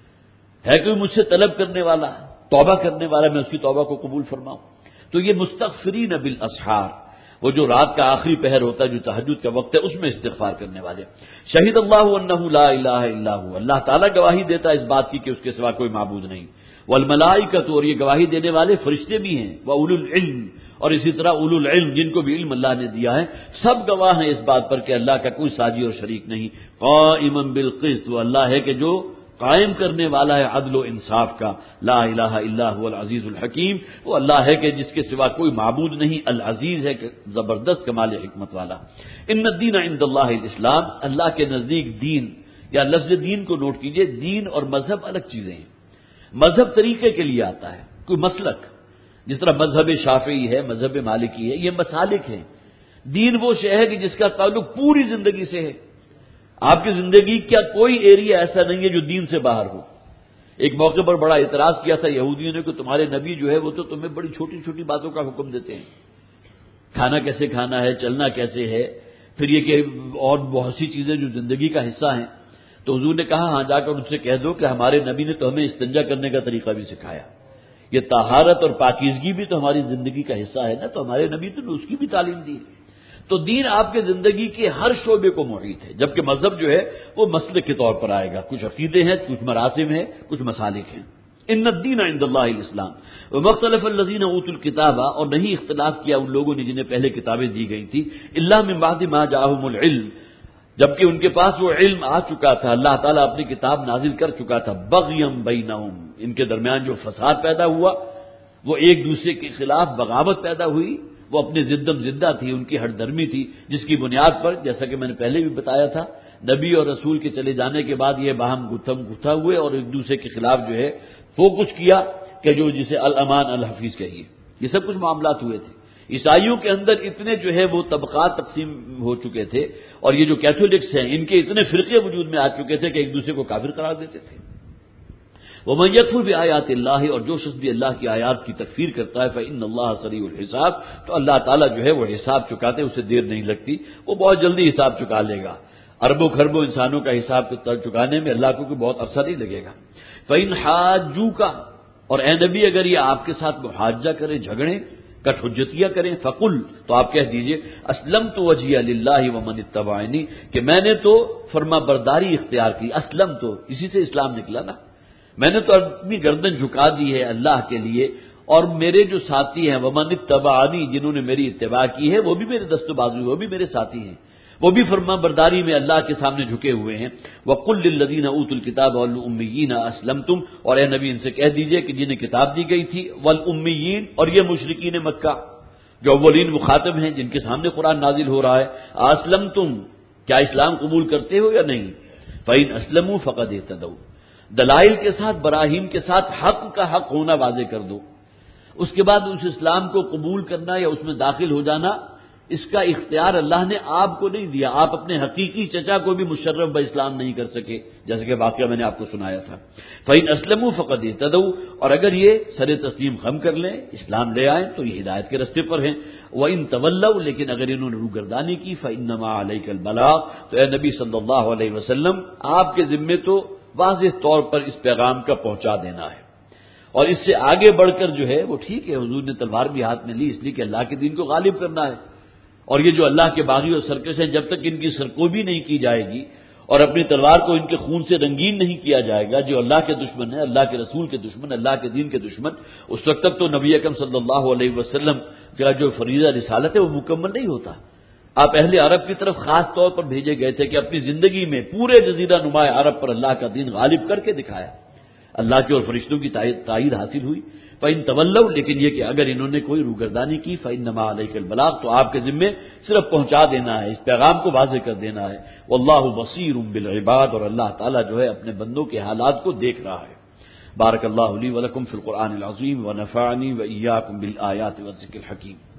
ہے کوئی مجھ سے طلب کرنے والا، توبہ کرنے والا، میں اس کی توبہ کو قبول فرماؤں؟ تو یہ مستغفرین بالاسحار، وہ جو رات کا آخری پہر ہوتا ہے، جو تہجد کا وقت ہے، اس میں استغفار کرنے والے۔ شہید اللہ انہ لا الہ الا ہو، اللہ تعالیٰ گواہی دیتا ہے اس بات کی کہ اس کے سوا کوئی معبود نہیں، والملائکۃ، اور یہ گواہی دینے والے فرشتے بھی ہیں، واولو العلم، اور اسی طرح اولو العلم جن کو بھی علم اللہ نے دیا ہے، سب گواہ ہیں اس بات پر کہ اللہ کا کوئی ساجی اور شریک نہیں۔ قائما بالقسط، وہ اللہ ہے کہ جو قائم کرنے والا ہے عدل و انصاف کا، لا الہ الا هو العزیز الحکیم، وہ اللہ ہے کہ جس کے سوا کوئی معبود نہیں، العزیز ہے کہ زبردست کمال حکمت والا۔ ان الدین عند اللہ الاسلام، اللہ کے نزدیک دین، یا لفظ دین کو نوٹ کیجئے، دین اور مذہب الگ چیزیں ہیں۔ مذہب طریقے کے لیے آتا ہے، کوئی مسلک، جس طرح مذہب شافعی ہے، مذہب مالکی ہے، یہ مسالک ہیں۔ دین وہ شے ہے کہ جس کا تعلق پوری زندگی سے ہے، آپ کی زندگی کا کوئی ایریا ایسا نہیں ہے جو دین سے باہر ہو۔ ایک موقع پر بڑا اعتراض کیا تھا یہودیوں نے کہ تمہارے نبی جو ہے وہ تو تمہیں بڑی چھوٹی چھوٹی باتوں کا حکم دیتے ہیں، کھانا کیسے کھانا ہے، چلنا کیسے ہے، پھر یہ کہ اور بہت سی چیزیں جو زندگی کا حصہ ہیں۔ تو حضور نے کہا ہاں جا کر ان سے کہہ دو کہ ہمارے نبی نے تو ہمیں استنجا کرنے کا طریقہ بھی سکھایا، یہ طہارت اور پاکیزگی بھی تو ہماری زندگی کا حصہ ہے نا، تو ہمارے نبی تو نے اس کی بھی تعلیم دی۔ تو دین آپ کے زندگی کے ہر شعبے کو محیط ہے، جبکہ مذہب جو ہے وہ مسلک کے طور پر آئے گا، کچھ عقیدے ہیں، کچھ مراسم ہیں، کچھ مسالک ہیں۔ ان الدین عند اللہ الاسلام ومختلف الذین اوتوا الکتاب، اور نہیں اختلاف کیا ان لوگوں نے جنہیں پہلے کتابیں دی گئی تھی، الا من بعد ما جاءهم العلم، جبکہ ان کے پاس وہ علم آ چکا تھا، اللہ تعالیٰ اپنی کتاب نازل کر چکا تھا، بغیم بینہم، ان کے درمیان جو فساد پیدا ہوا، وہ ایک دوسرے کے خلاف بغاوت پیدا ہوئی، وہ اپنے زدم زدہ تھی، ان کی ہٹ درمی تھی، جس کی بنیاد پر جیسا کہ میں نے پہلے بھی بتایا تھا، نبی اور رسول کے چلے جانے کے بعد یہ باہم گتھم گتھا ہوئے اور ایک دوسرے کے خلاف جو ہے وہ کچھ کیا کہ جو جسے الامان الحفیظ کہیے، یہ سب کچھ معاملات ہوئے تھے۔ عیسائیوں کے اندر اتنے جو ہے وہ طبقات تقسیم ہو چکے تھے، اور یہ جو کیتھولکس ہیں ان کے اتنے فرقے وجود میں آ چکے تھے کہ ایک دوسرے کو کافر قرار دیتے تھے۔ وَمَن يَكْفُرْ بِآيَاتِ اللَّهِ، اور جو شخص بھی اللہ کی آیات کی تکفیر کرتا ہے، فَإِنَّ اللَّهَ سَرِيعُ الْحِسَابِ، تو اللہ تعالیٰ جو ہے وہ حساب چکاتے، اسے دیر نہیں لگتی، وہ بہت جلدی حساب چکا لے گا۔ اربوں خربوں انسانوں کا حساب چکانے میں اللہ کو کوئی بہت عرصہ نہیں لگے گا۔ فَإِنْ حَاجُّوكَ، اور اے نبی اگر یہ آپ کے ساتھ محاجہ کریں، جھگڑیں، کٹ حجتیاں کریں، فقل، تو آپ کہہ دیجئے اسلمت وجہی للہ ومن اتبعنی، کہ میں نے تو فرما برداری اختیار کی، اسلم تو اسی سے اسلام نکلا نا، میں نے تو اپنی گردن جھکا دی ہے اللہ کے لیے، اور میرے جو ساتھی ہیں ومن اتبعنی، جنہوں نے میری اتباع کی ہے وہ بھی میرے دست و بازو، وہ بھی میرے ساتھی ہیں، وہ بھی فرما برداری میں اللہ کے سامنے جھکے ہوئے ہیں۔ وَقُلْ لِلَّذِينَ أُوتُوا الْكِتَابَ وَالْأُمِّيِّينَ أَسْلَمْتُمْ، اور اے نبی ان سے کہہ دیجئے کہ جنہیں کتاب دی گئی تھی، والأمیین، اور یہ مشرکین مکہ، جو اولین مخاطب ہیں جن کے سامنے قرآن نازل ہو رہا ہے، اسلم تم، کیا اسلام قبول کرتے ہو یا نہیں؟ فَإِنْ أَسْلَمُوا فَقَدْ اهْتَدَوْا، دلائل کے ساتھ، براہین کے ساتھ حق کا حق ہونا واضح کر دو. اس کے بعد اس اسلام کو قبول کرنا یا اس میں داخل ہو جانا، اس کا اختیار اللہ نے آپ کو نہیں دیا. آپ اپنے حقیقی چچا کو بھی مشرف بہ اسلام نہیں کر سکے، جیسے کہ واقعہ میں نے آپ کو سنایا تھا. فَإِنْ أَسْلَمُوا فَقَدْ اهْتَدَوْا، اور اگر یہ سر تسلیم خم کر لیں، اسلام لے آئیں تو یہ ہدایت کے رستے پر ہیں. وَإِنْ تَوَلَّوْا، لیکن اگر انہوں نے روگردانی کی، فَإِنَّمَا عَلَيْكَ الْبَلَاغُ، تو اے نبی صلی اللہ علیہ وسلم آپ کے ذمے تو واضح طور پر اس پیغام کا پہنچا دینا ہے. اور اس سے آگے بڑھ کر جو ہے وہ ٹھیک ہے، حضور نے تلوار بھی ہاتھ میں لی اس لیے کہ اللہ کے دین کو غالب کرنا ہے. اور یہ جو اللہ کے باغی اور سرکش ہیں، جب تک ان کی سرکوبی نہیں کی جائے گی اور اپنی تلوار کو ان کے خون سے رنگین نہیں کیا جائے گا، جو اللہ کے دشمن ہے، اللہ کے رسول کے دشمن، اللہ کے دین کے دشمن، اس وقت تک تو نبی اکرم صلی اللہ علیہ وسلم کا جو فریضہ رسالت ہے وہ مکمل نہیں ہوتا. آپ اہل عرب کی طرف خاص طور پر بھیجے گئے تھے کہ اپنی زندگی میں پورے جزیرہ نما عرب پر اللہ کا دین غالب کر کے دکھایا. اللہ کے اور فرشتوں کی تائید حاصل ہوئی. فَإِن تَوَلَّوْا، لیکن یہ کہ اگر انہوں نے کوئی روگردانی کی، فَإِنَّمَا عَلَيْكَ الْبَلَاغُ، تو آپ کے ذمے صرف پہنچا دینا ہے، اس پیغام کو واضح کر دینا ہے. وَاللَّهُ بَصِيرٌ بِالْعِبَادِ، اور اللہ تعالیٰ جو ہے اپنے بندوں کے حالات کو دیکھ رہا ہے. بارک اللہ لی ولکم فی القرآن العظیم ونفعنی وإیاکم بالآیات والذکر الحکیم.